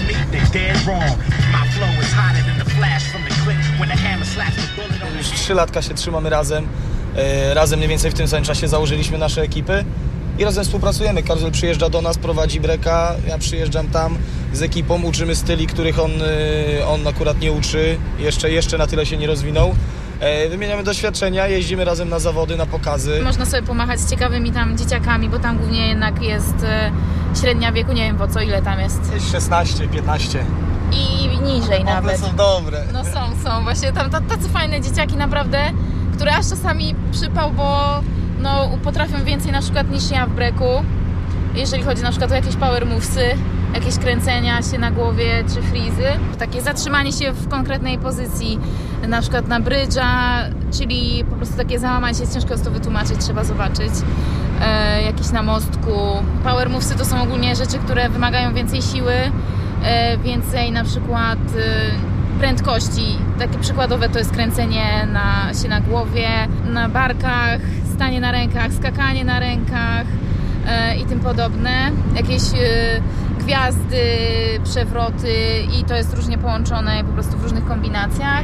Speaker 14: Już trzy latka się trzymamy razem. E, razem mniej więcej w tym samym czasie założyliśmy nasze ekipy i razem współpracujemy. Karuzel przyjeżdża do nas, prowadzi breka, ja przyjeżdżam tam z ekipą, uczymy styli, których on, on akurat nie uczy, jeszcze, jeszcze na tyle się nie rozwinął. E, wymieniamy doświadczenia, jeździmy razem na zawody, na pokazy.
Speaker 13: Można sobie pomachać z ciekawymi tam dzieciakami, bo tam głównie jednak jest e, średnia wieku, nie wiem po co, ile tam jest.
Speaker 14: Jest szesnaście, piętnaście.
Speaker 13: I niżej
Speaker 14: One
Speaker 13: nawet.
Speaker 14: są dobre.
Speaker 13: No są, są. Właśnie tam tacy fajne dzieciaki naprawdę, które aż czasami przypał, bo no, potrafią więcej na przykład niż ja w breaku. Jeżeli chodzi na przykład o jakieś power movesy, jakieś kręcenia się na głowie czy freezy. Takie zatrzymanie się w konkretnej pozycji, na przykład na brydża, czyli po prostu takie załamanie się, jest ciężko jest to wytłumaczyć, trzeba zobaczyć. E, jakieś na mostku. Power movesy to są ogólnie rzeczy, które wymagają więcej siły, e, więcej na przykład e, prędkości. Takie przykładowe to jest kręcenie na, się na głowie, na barkach, stanie na rękach, skakanie na rękach e, i tym podobne. Jakieś e, gwiazdy, przewroty i to jest różnie połączone po prostu w różnych kombinacjach.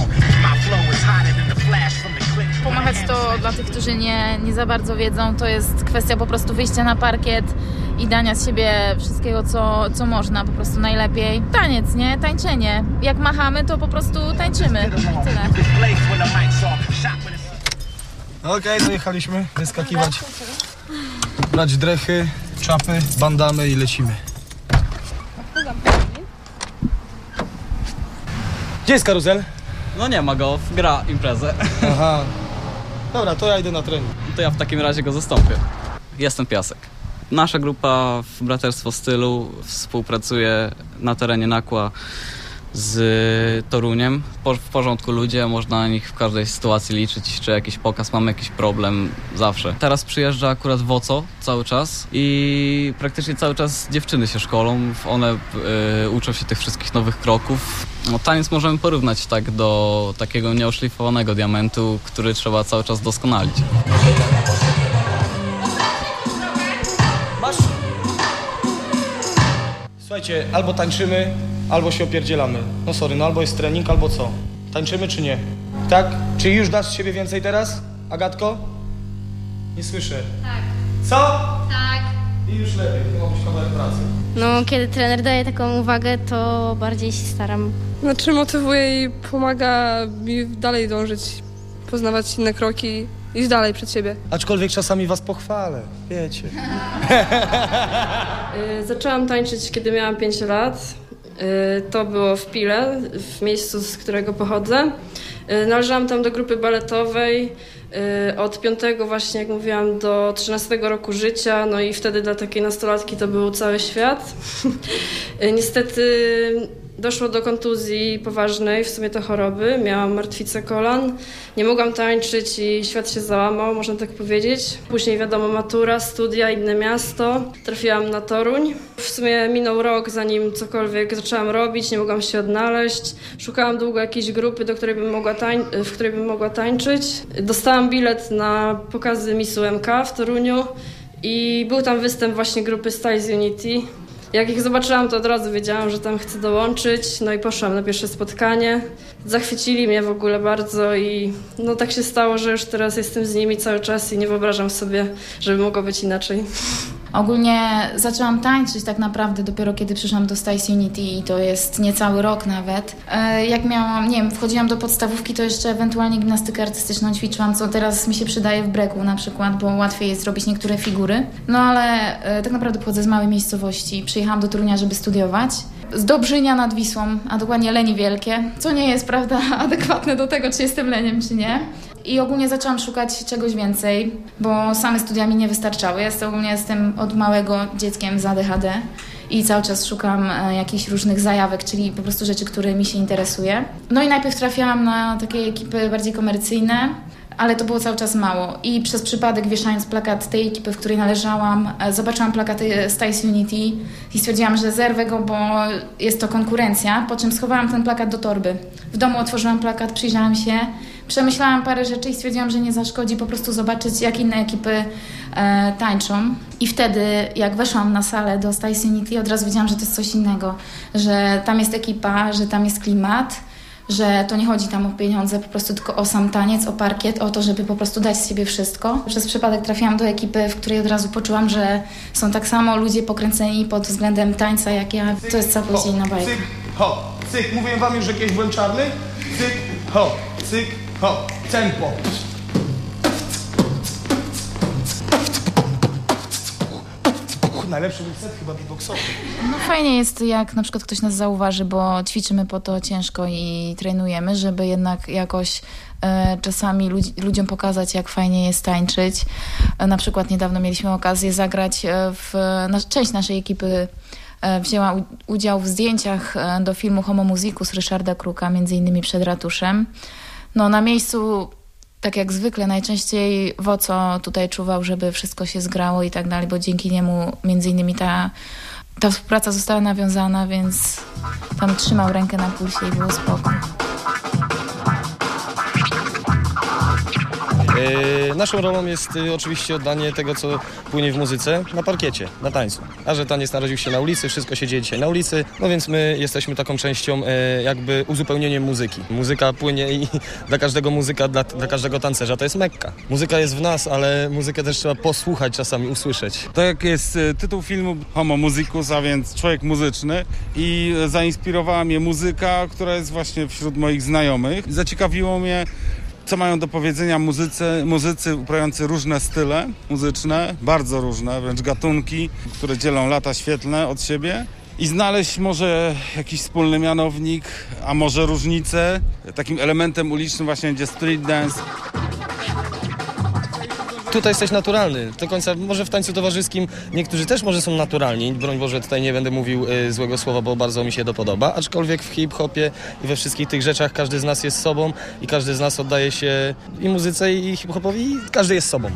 Speaker 13: Pomachać to dla tych, którzy nie, nie za bardzo wiedzą, to jest kwestia po prostu wyjścia na parkiet i dania z siebie wszystkiego, co, co można, po prostu najlepiej. Taniec, nie? Tańczenie. Jak machamy, to po prostu tańczymy. I tyle.
Speaker 14: Okej, okay, dojechaliśmy, wyskakiwać, brać drechy, czapy, bandamy i lecimy. Gdzie jest Karuzel?
Speaker 17: No nie ma go, gra imprezę.
Speaker 14: Aha. Dobra, to ja idę na trening.
Speaker 17: To ja w takim razie go zastąpię. Jestem Piasek. Nasza grupa w Braterstwo Stylu współpracuje na terenie Nakła z Toruniem. W porządku ludzie, można na nich w każdej sytuacji liczyć, czy jakiś pokaz, mamy jakiś problem, zawsze. Teraz przyjeżdża akurat Woco cały czas i praktycznie cały czas dziewczyny się szkolą, one y, uczą się tych wszystkich nowych kroków. No, taniec możemy porównać tak do takiego nieoszlifowanego diamentu, który trzeba cały czas doskonalić.
Speaker 14: Masz? Słuchajcie, albo tańczymy, albo się opierdzielamy. No sorry, no albo jest trening, albo co? Tańczymy czy nie? Tak? Czy już dasz z siebie więcej teraz, Agatko? Nie słyszę.
Speaker 9: Tak.
Speaker 14: Co?
Speaker 9: Tak.
Speaker 14: I już lepiej, to ma być kawałek pracy.
Speaker 9: No, kiedy trener daje taką uwagę, to bardziej się staram.
Speaker 18: Znaczy motywuje i pomaga mi dalej dążyć, poznawać inne kroki, iść dalej przed siebie.
Speaker 14: Aczkolwiek czasami was pochwalę, wiecie.
Speaker 18: Zaczęłam tańczyć, kiedy miałam pięć lat. To było w Pile, w miejscu, z którego pochodzę. Należałam tam do grupy baletowej. Od piątego właśnie, jak mówiłam, do trzynastego roku życia, no i wtedy dla takiej nastolatki to był cały świat. Niestety doszło do kontuzji poważnej, w sumie to choroby, miałam martwicę kolan, nie mogłam tańczyć i świat się załamał, można tak powiedzieć. Później wiadomo, matura, studia, inne miasto, trafiłam na Toruń. W sumie minął rok, zanim cokolwiek zaczęłam robić, nie mogłam się odnaleźć. Szukałam długo jakiejś grupy, do której bym mogła tań- w której bym mogła tańczyć. Dostałam bilet na pokazy Miss U M K w Toruniu i był tam występ właśnie grupy Styles Unity. Jak ich zobaczyłam, to od razu wiedziałam, że tam chcę dołączyć, no i poszłam na pierwsze spotkanie. Zachwycili mnie w ogóle bardzo i no tak się stało, że już teraz jestem z nimi cały czas i nie wyobrażam sobie, żeby mogło być inaczej.
Speaker 13: Ogólnie zaczęłam tańczyć tak naprawdę dopiero kiedy przyszłam do Styles Unity i to jest niecały rok nawet. Jak miałam, nie wiem, wchodziłam do podstawówki, to jeszcze ewentualnie gimnastykę artystyczną ćwiczyłam, co teraz mi się przydaje w breaku na przykład, bo łatwiej jest zrobić niektóre figury. No ale tak naprawdę pochodzę z małej miejscowości. Przyjechałam do Torunia, żeby studiować. Z Dobrzynia nad Wisłą, a dokładnie Leni Wielkie, co nie jest, prawda, adekwatne do tego, czy jestem leniem, czy nie. I ogólnie zaczęłam szukać czegoś więcej, bo same studia mi nie wystarczały. Ja ogólnie jestem od małego dzieckiem z A D H D i cały czas szukam e, jakichś różnych zajawek, czyli po prostu rzeczy, które mi się interesuje. No i najpierw trafiałam na takie ekipy bardziej komercyjne, ale to było cały czas mało. I przez przypadek, wieszając plakat tej ekipy, w której należałam, e, zobaczyłam plakaty Styles Unity i stwierdziłam, że zerwę go, bo jest to konkurencja, po czym schowałam ten plakat do torby. W domu otworzyłam plakat, przyjrzałam się, przemyślałam parę rzeczy i stwierdziłam, że nie zaszkodzi po prostu zobaczyć, jak inne ekipy e, tańczą. I wtedy, jak weszłam na salę do Styles Unity, od razu wiedziałam, że to jest coś innego. Że tam jest ekipa, że tam jest klimat, że to nie chodzi tam o pieniądze, po prostu tylko o sam taniec, o parkiet, o to, żeby po prostu dać z siebie wszystko. Przez przypadek trafiłam do ekipy, w której od razu poczułam, że są tak samo ludzie pokręceni pod względem tańca jak ja. To jest całkowicie inna bajka.
Speaker 14: Cyk, ho, cyk. Mówiłem wam już, że kiedyś byłem czarny? Cyk, ho, cyk, ho, tempo. Najlepszy był set chyba beatboxowy.
Speaker 13: No fajnie jest, jak na przykład ktoś nas zauważy, bo ćwiczymy po to ciężko i trenujemy, żeby jednak jakoś e, czasami ludzi, ludziom pokazać, jak fajnie jest tańczyć. E, na przykład niedawno mieliśmy okazję zagrać w... Na, część naszej ekipy e, wzięła u, udział w zdjęciach e, do filmu Homo Musicus Ryszarda Kruka, między innymi przed ratuszem. No na miejscu, tak jak zwykle, najczęściej Woco tutaj czuwał, żeby wszystko się zgrało i tak dalej, bo dzięki niemu między innymi ta, ta współpraca została nawiązana, więc tam trzymał rękę na pulsie i było spoko.
Speaker 14: Yy, naszą rolą jest yy, oczywiście oddanie tego, co płynie w muzyce, na parkiecie, na tańcu. A że taniec narodził się na ulicy, wszystko się dzieje dzisiaj na ulicy, no więc my jesteśmy taką częścią yy, jakby uzupełnieniem muzyki. Muzyka płynie i dla każdego muzyka, dla, dla każdego tancerza to jest Mekka. Muzyka jest w nas, ale muzykę też trzeba posłuchać czasami, usłyszeć.
Speaker 7: Tak jak jest tytuł filmu Homo Musicus, a więc człowiek muzyczny, i zainspirowała mnie muzyka, która jest właśnie wśród moich znajomych. Zaciekawiło mnie, co mają do powiedzenia muzycy, muzycy uprawiający różne style muzyczne, bardzo różne, wręcz gatunki, które dzielą lata świetlne od siebie, i znaleźć może jakiś wspólny mianownik, a może różnice. Takim elementem ulicznym właśnie będzie street dance.
Speaker 14: Tutaj jesteś naturalny. Do końca, może w tańcu towarzyskim niektórzy też może są naturalni. Broń Boże, tutaj nie będę mówił y, złego słowa, bo bardzo mi się to podoba. Aczkolwiek w hip-hopie i we wszystkich tych rzeczach każdy z nas jest sobą i każdy z nas oddaje się i muzyce, i hip-hopowi, i każdy jest sobą.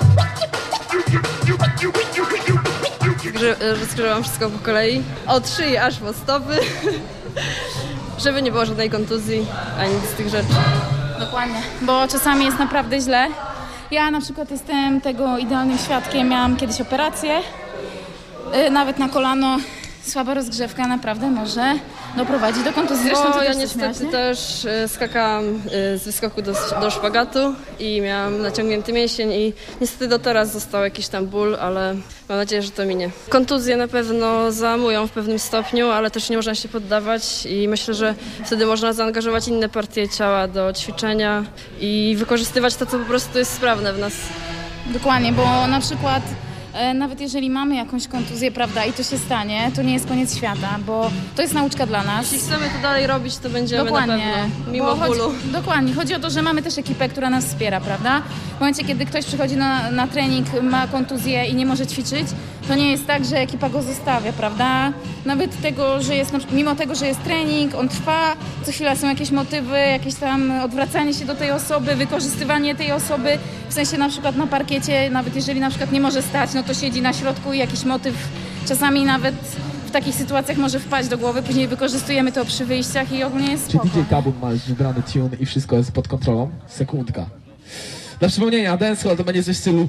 Speaker 16: Rozkrywam wszystko po kolei, od szyi aż po stopy, żeby nie było żadnej kontuzji, ani nic z tych rzeczy.
Speaker 13: Dokładnie, bo czasami jest naprawdę źle. Ja na przykład jestem tego idealnym świadkiem, miałam kiedyś operację, nawet na kolano. Słaba rozgrzewka naprawdę może doprowadzić do kontuzji. Zresztą
Speaker 16: Bo
Speaker 13: to
Speaker 16: ja
Speaker 13: też
Speaker 16: niestety
Speaker 13: coś
Speaker 16: też y, skakałam y, z wyskoku do, do szpagatu i miałam naciągnięty mięsień i niestety do teraz został jakiś tam ból, ale mam nadzieję, że to minie. Kontuzje na pewno zahamują w pewnym stopniu, ale też nie można się poddawać i myślę, że wtedy można zaangażować inne partie ciała do ćwiczenia i wykorzystywać to, co po prostu jest sprawne w nas.
Speaker 13: Dokładnie, bo na przykład e, nawet jeżeli mamy jakąś kontuzję, prawda, i to się stanie, to nie jest koniec świata, bo to jest nauczka dla nas.
Speaker 16: Jeśli chcemy to dalej robić, to będziemy
Speaker 13: Dokładnie,
Speaker 16: na pewno, mimo
Speaker 13: bo
Speaker 16: bólu.
Speaker 13: Chodzi, dokładnie, chodzi o to, że mamy też ekipę, która nas wspiera, prawda? W momencie, kiedy ktoś przychodzi na, na trening, ma kontuzję i nie może ćwiczyć, to nie jest tak, że ekipa go zostawia, prawda? Nawet tego, że jest, mimo tego, że jest trening, on trwa, co chwila są jakieś motywy, jakieś tam odwracanie się do tej osoby, wykorzystywanie tej osoby, w sensie na przykład na parkiecie, nawet jeżeli na przykład nie może stać, no to siedzi na środku i jakiś motyw czasami nawet w takich sytuacjach może wpaść do głowy, później wykorzystujemy to przy wyjściach i ogólnie jest spoko.
Speaker 19: Czy D J Kabum ma już wybrany tune i wszystko jest pod kontrolą? Sekundka. Dla przypomnienia, dancehall to będzie coś w stylu...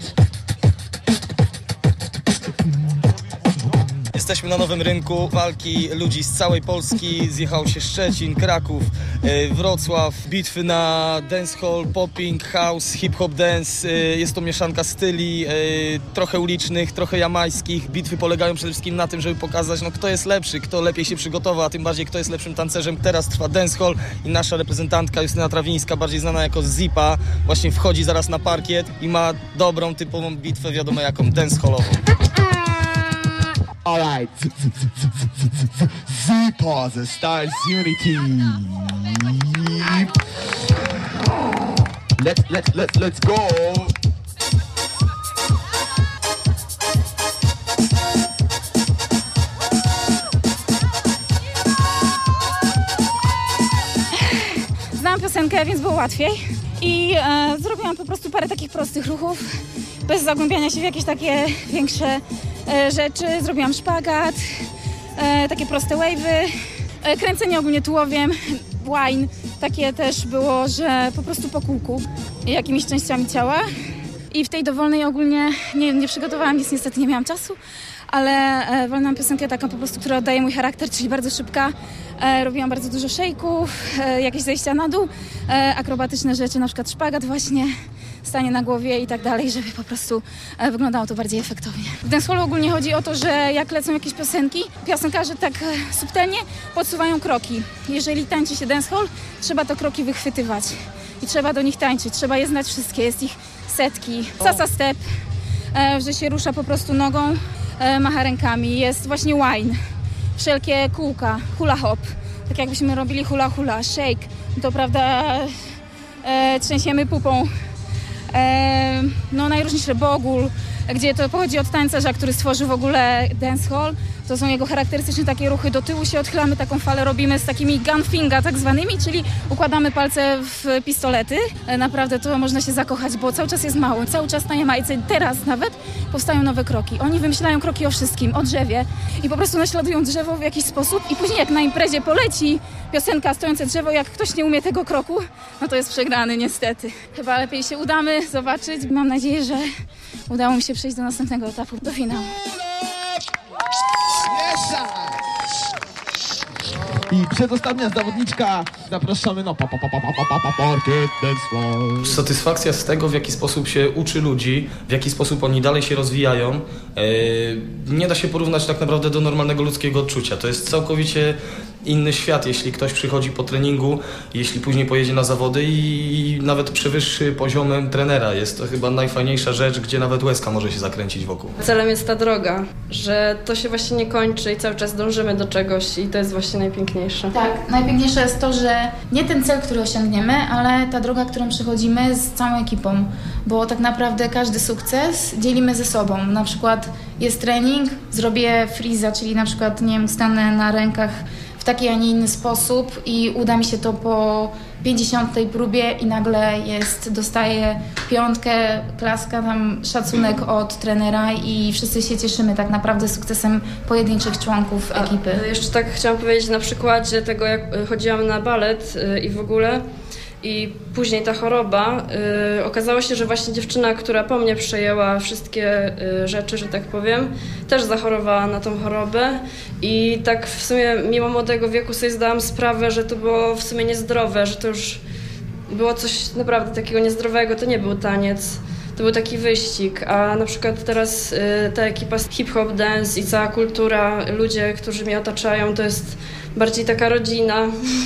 Speaker 14: Jesteśmy na nowym rynku walki ludzi z całej Polski. Zjechał się Szczecin, Kraków, Wrocław. Bitwy na dancehall, popping, house, hip-hop dance. Jest to mieszanka styli, trochę ulicznych, trochę jamajskich. Bitwy polegają przede wszystkim na tym, żeby pokazać, no, kto jest lepszy, kto lepiej się przygotował, a tym bardziej kto jest lepszym tancerzem. Teraz trwa dancehall i nasza reprezentantka Justyna Trawińska, bardziej znana jako Zipa, właśnie wchodzi zaraz na parkiet i ma dobrą, typową bitwę, wiadomo jaką, dancehallową.
Speaker 19: Alright, Zipa ze Stars Unity. Let's, let's, let's, let's go.
Speaker 13: Znałam piosenkę, więc było łatwiej i e, zrobiłam po prostu parę takich prostych ruchów, bez zagłębiania się w jakieś takie większe e, rzeczy. Zrobiłam szpagat, e, takie proste wave'y, e, kręcenie ogólnie tułowiem, wine, takie też było, że po prostu po kółku, jakimiś częściami ciała. I w tej dowolnej ogólnie nie, nie przygotowałam nic, niestety nie miałam czasu, ale e, wolnałam piosenkę taką po prostu, która oddaje mój charakter, czyli bardzo szybka. E, robiłam bardzo dużo szejków, e, jakieś zejścia na dół, e, akrobatyczne rzeczy, na przykład szpagat właśnie, stanie na głowie i tak dalej, żeby po prostu e, wyglądało to bardziej efektownie. W dancehallu ogólnie chodzi o to, że jak lecą jakieś piosenki, piosenkarze tak e, subtelnie podsuwają kroki. Jeżeli tańczy się dancehall, trzeba te kroki wychwytywać i trzeba do nich tańczyć, trzeba je znać wszystkie, jest ich setki. Salsa step, e, że się rusza po prostu nogą, e, macha rękami, jest właśnie wine, wszelkie kółka, hula hop, tak jakbyśmy robili hula hula, shake, to prawda, e, trzęsiemy pupą, e, no najróżniejsze bogul, gdzie to pochodzi od tańcerza, który stworzył w ogóle dancehall. To są jego charakterystyczne takie ruchy, do tyłu się odchylamy, taką falę robimy z takimi gunfinga tak zwanymi, czyli układamy palce w pistolety. Naprawdę to można się zakochać, bo cały czas jest mało, cały czas na Jamajce, teraz nawet powstają nowe kroki. Oni wymyślają kroki o wszystkim, o drzewie i po prostu naśladują drzewo w jakiś sposób i później jak na imprezie poleci piosenka Stojące drzewo, jak ktoś nie umie tego kroku, no to jest przegrany niestety. Chyba lepiej się udamy zobaczyć. Mam nadzieję, że udało mi się przejść do następnego etapu, do finału.
Speaker 19: I przedostatnia zawodniczka, zapraszamy na pa pa pa pa pa pa pa parkiet dance floor.
Speaker 14: Satysfakcja z tego, w jaki sposób się uczy ludzi, w jaki sposób oni dalej się rozwijają, yy, nie da się porównać tak naprawdę do normalnego ludzkiego odczucia. To jest całkowicie inny świat, jeśli ktoś przychodzi po treningu, jeśli później pojedzie na zawody i nawet przewyższy poziomem trenera. Jest to chyba najfajniejsza rzecz, gdzie nawet łezka może się zakręcić wokół.
Speaker 16: Celem jest ta droga, że to się właśnie nie kończy i cały czas dążymy do czegoś i to jest właśnie najpiękniejsze.
Speaker 18: najpiękniejsze.
Speaker 13: Tak, najpiękniejsze jest to, że nie ten cel, który osiągniemy, ale ta droga, którą przechodzimy z całą ekipą, bo tak naprawdę każdy sukces dzielimy ze sobą. Na przykład jest trening, zrobię freeza, czyli na przykład, nie wiem, stanę na rękach w taki, a nie inny sposób i uda mi się to po pięćdziesiątej próbie i nagle jest, dostaję piątkę, klaska, tam szacunek od trenera i wszyscy się cieszymy tak naprawdę sukcesem pojedynczych członków ekipy.
Speaker 18: A, jeszcze tak chciałam powiedzieć na przykładzie tego, jak chodziłam na balet i w ogóle i później ta choroba, y, okazało się, że właśnie dziewczyna, która po mnie przejęła wszystkie y, rzeczy, że tak powiem, też zachorowała na tą chorobę i tak w sumie mimo młodego wieku sobie zdałam sprawę, że to było w sumie niezdrowe, że to już było coś naprawdę takiego niezdrowego, to nie był taniec. To był taki wyścig, a na przykład teraz y, ta ekipa hip-hop dance i cała kultura, ludzie, którzy mnie otaczają, to jest bardziej taka rodzina.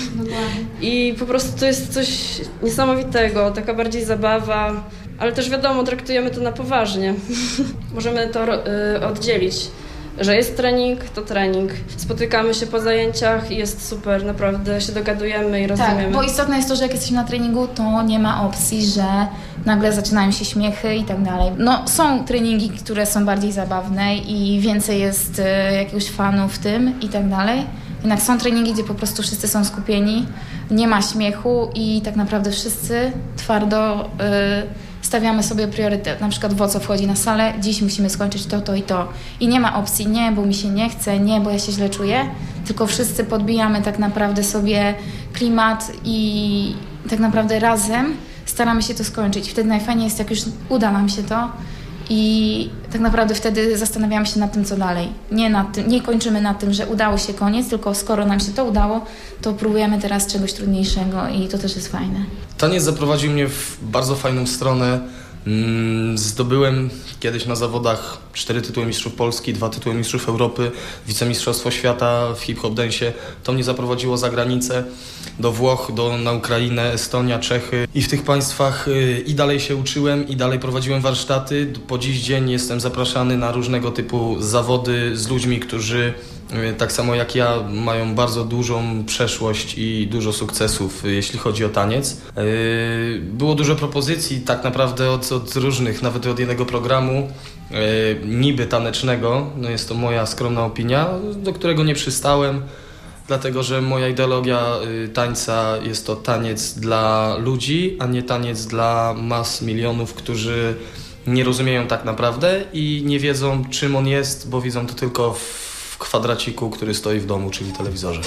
Speaker 18: I po prostu to jest coś niesamowitego, taka bardziej zabawa, ale też wiadomo, traktujemy to na poważnie. Możemy to y, oddzielić, że jest trening, to trening. Spotykamy się po zajęciach i jest super, naprawdę się dogadujemy i rozumiemy.
Speaker 13: Tak, bo istotne jest to, że jak jesteśmy na treningu, to nie ma opcji, że nagle zaczynają się śmiechy i tak dalej. No, są treningi, które są bardziej zabawne i więcej jest y, jakiegoś fanu w tym i tak dalej. Jednak są treningi, gdzie po prostu wszyscy są skupieni, nie ma śmiechu i tak naprawdę wszyscy twardo y, stawiamy sobie priorytet. Na przykład Woco wchodzi na salę, dziś musimy skończyć to, to i to. I nie ma opcji, nie, bo mi się nie chce, nie, bo ja się źle czuję, tylko wszyscy podbijamy tak naprawdę sobie klimat i tak naprawdę razem staramy się to skończyć. Wtedy najfajniej jest, jak już uda nam się to i tak naprawdę wtedy zastanawiamy się nad tym, co dalej. Nie, nad tym, nie kończymy na tym, że udało się koniec, tylko skoro nam się to udało, to próbujemy teraz czegoś trudniejszego i to też jest fajne.
Speaker 14: Taniec zaprowadził mnie w bardzo fajną stronę. Zdobyłem kiedyś na zawodach cztery tytuły mistrzów Polski, dwa tytuły mistrzów Europy, wicemistrzostwo świata w hip-hop dance'ie. To mnie zaprowadziło za granicę, do Włoch, do, na Ukrainę, Estonia, Czechy. I w tych państwach y, i dalej się uczyłem, i dalej prowadziłem warsztaty. Po dziś dzień jestem zapraszany na różnego typu zawody z ludźmi, którzy y, tak samo jak ja mają bardzo dużą przeszłość i dużo sukcesów, y, jeśli chodzi o taniec. Y, było dużo propozycji tak naprawdę od, od różnych, nawet od jednego programu, y, niby tanecznego, no jest to moja skromna opinia, do którego nie przystałem. Dlatego, że moja ideologia y, tańca jest to taniec dla ludzi, a nie taniec dla mas milionów, którzy nie rozumieją tak naprawdę i nie wiedzą, czym on jest, bo widzą to tylko w kwadraciku, który stoi w domu, czyli telewizorze.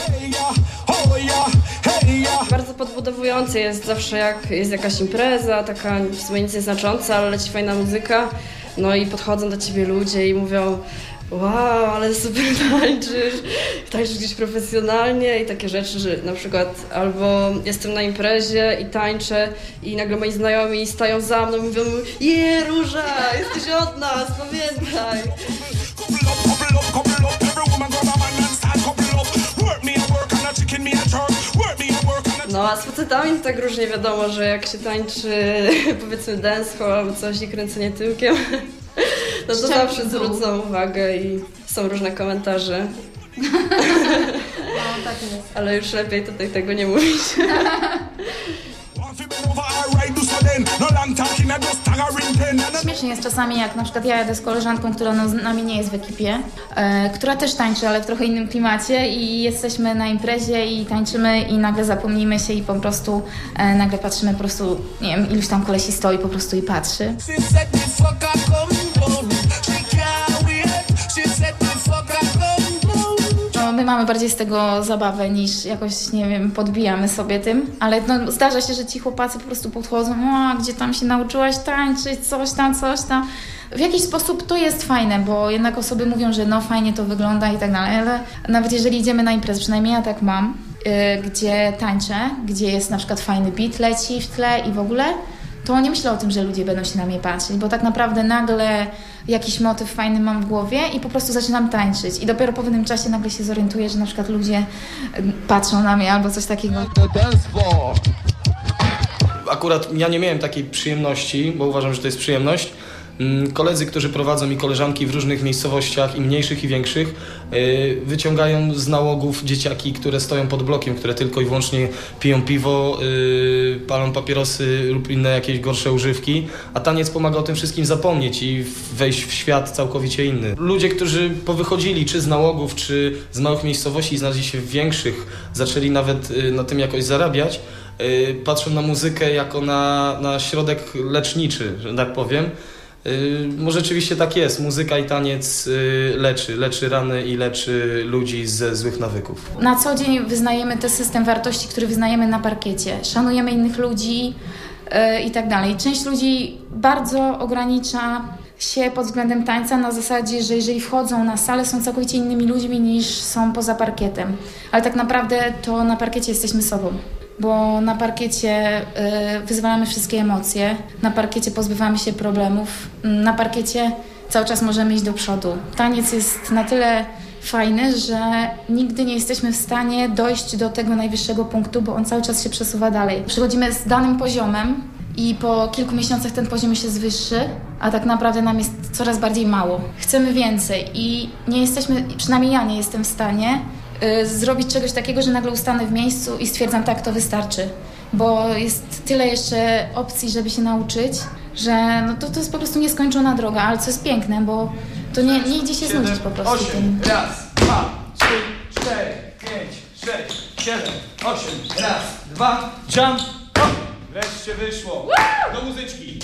Speaker 18: Bardzo podbudowujące jest zawsze, jak jest jakaś impreza, taka w sumie nic nieznacząca, ale leci fajna muzyka, no i podchodzą do ciebie ludzie i mówią: wow, ale super tańczysz, tańczysz gdzieś profesjonalnie i takie rzeczy, że na przykład albo jestem na imprezie i tańczę i nagle moi znajomi stają za mną i mówią: je, Róża, jesteś od nas, pamiętaj. No a z facetami to tak różnie wiadomo, że jak się tańczy powiedzmy dancehall albo coś i kręcenie tyłkiem, no to zawsze zwrócą uwagę i są różne komentarze.
Speaker 13: No, tak jest.
Speaker 18: Ale już lepiej tutaj tego nie mówić.
Speaker 13: Śmiesznie jest czasami, jak na przykład ja jadę z koleżanką, która no, z nami nie jest w ekipie, e, która też tańczy, ale w trochę innym klimacie i jesteśmy na imprezie i tańczymy i nagle zapomnimy się i po prostu e, nagle patrzymy, po prostu, nie wiem, iluś tam kolesi stoi po prostu i patrzy. No, my mamy bardziej z tego zabawę niż jakoś, nie wiem, podbijamy sobie tym, ale no, zdarza się, że ci chłopacy po prostu podchodzą: a gdzie tam się nauczyłaś tańczyć, coś tam, coś tam. W jakiś sposób to jest fajne, bo jednak osoby mówią, że no fajnie to wygląda i tak dalej, ale nawet jeżeli idziemy na imprezę, przynajmniej ja tak mam, yy, gdzie tańczę, gdzie jest na przykład fajny beat leci w tle i w ogóle, to nie myślę o tym, że ludzie będą się na mnie patrzeć, bo tak naprawdę nagle jakiś motyw fajny mam w głowie i po prostu zaczynam tańczyć i dopiero po pewnym czasie nagle się zorientuję, że na przykład ludzie patrzą na mnie albo coś takiego.
Speaker 14: Akurat ja nie miałem takiej przyjemności, bo uważam, że to jest przyjemność, Koledzy, którzy prowadzą i koleżanki w różnych miejscowościach, i mniejszych, i większych, wyciągają z nałogów dzieciaki, które stoją pod blokiem, które tylko i wyłącznie piją piwo, palą papierosy lub inne jakieś gorsze używki, a taniec pomaga o tym wszystkim zapomnieć i wejść w świat całkowicie inny. Ludzie, którzy powychodzili czy z nałogów, czy z małych miejscowości i znaleźli się w większych, zaczęli nawet na tym jakoś zarabiać, patrzą na muzykę jako na, na środek leczniczy, że tak powiem. Może rzeczywiście tak jest. Muzyka i taniec leczy. Leczy rany i leczy ludzi ze złych nawyków.
Speaker 13: Na co dzień wyznajemy ten system wartości, który wyznajemy na parkiecie. Szanujemy innych ludzi yy, i tak dalej. Część ludzi bardzo ogranicza się pod względem tańca na zasadzie, że jeżeli wchodzą na salę, są całkowicie innymi ludźmi niż są poza parkietem. Ale tak naprawdę to na parkiecie jesteśmy sobą. Bo na parkiecie y, wyzwalamy wszystkie emocje, na parkiecie pozbywamy się problemów, na parkiecie cały czas możemy iść do przodu. Taniec jest na tyle fajny, że nigdy nie jesteśmy w stanie dojść do tego najwyższego punktu, bo on cały czas się przesuwa dalej. Przychodzimy z danym poziomem i po kilku miesiącach ten poziom się zwyższy, a tak naprawdę nam jest coraz bardziej mało. Chcemy więcej i nie jesteśmy, przynajmniej ja nie jestem w stanie zrobić czegoś takiego, że nagle ustanę w miejscu i stwierdzam, tak, to wystarczy. Bo jest tyle jeszcze opcji, żeby się nauczyć, że no to, to jest po prostu nieskończona droga, ale co jest piękne, bo to nie, nie idzie się znudzić po prostu tym.
Speaker 15: Raz, dwa, trzy, cztery, pięć, sześć, siedem, osiem. Raz, dwa, jump, hop. Wreszcie wyszło. Do muzyczki.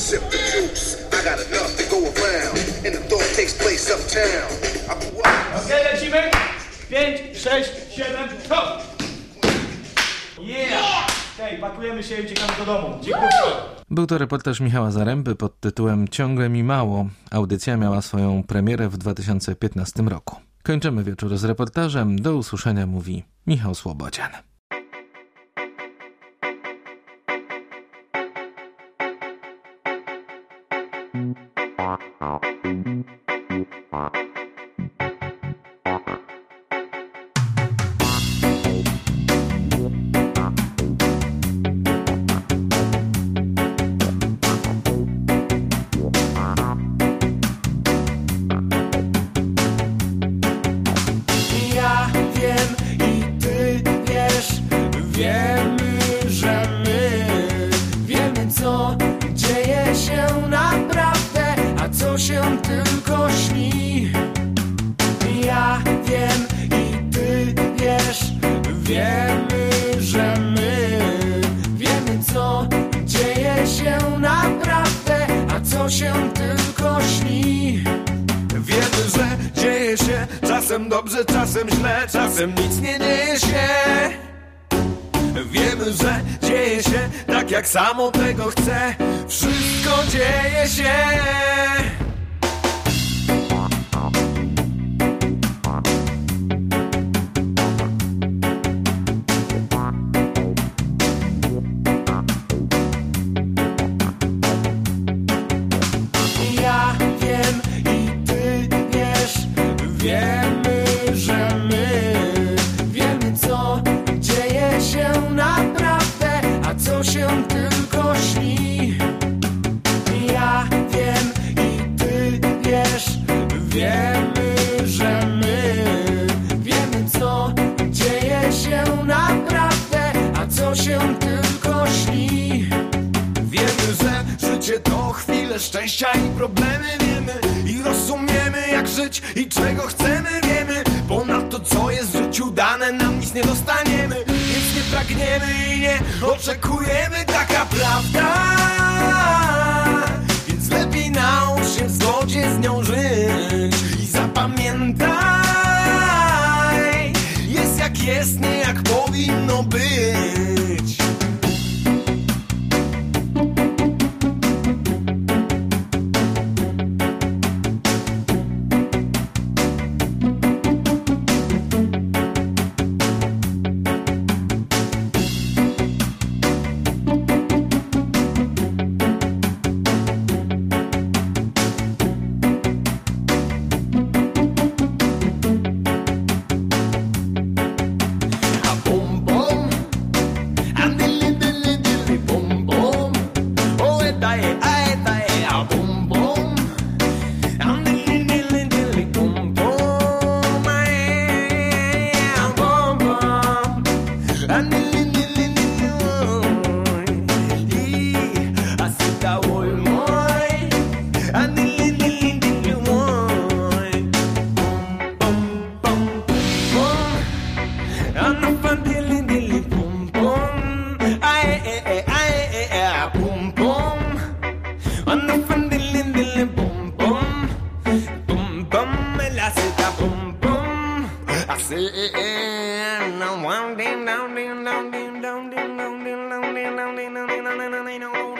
Speaker 15: Okej, lecimy. Pięć, sześć, siedem, hop! Yeah! Hej, pakujemy się i uciekamy do domu. Dziękuję.
Speaker 2: Był to reportaż Michała Zaręby pod tytułem Ciągle mi mało. Audycja miała swoją premierę w dwa tysiące piętnastym roku. Kończymy wieczór z reportażem. Do usłyszenia, mówi Michał Słobodzian.
Speaker 20: Czasem dobrze, czasem źle, czasem nic nie dzieje się. Wiemy, że dzieje się tak, jak samo tego chce. Wszystko dzieje się. Ja wiem i ty wiesz, wiem. Co się tylko śni. Ja wiem i ty wiesz. Wiemy, że my wiemy, co dzieje się naprawdę, a co się tylko śni. Wiemy, że życie to chwile szczęścia i problemy wiemy i rozumiemy, jak żyć i czego chcemy wiemy. Ponadto, co jest w życiu dane, nam nic nie dostaniemy, więc nie pragniemy i nie oczekujemy, taka prawda. Więc lepiej naucz się w zgodzie z nią żyć i zapamiętaj, jest jak jest, nie jak powinno być. I said, no one ding dong ding dong ding dong ding dong ding dong ding dong ding dong ding dong ding dong.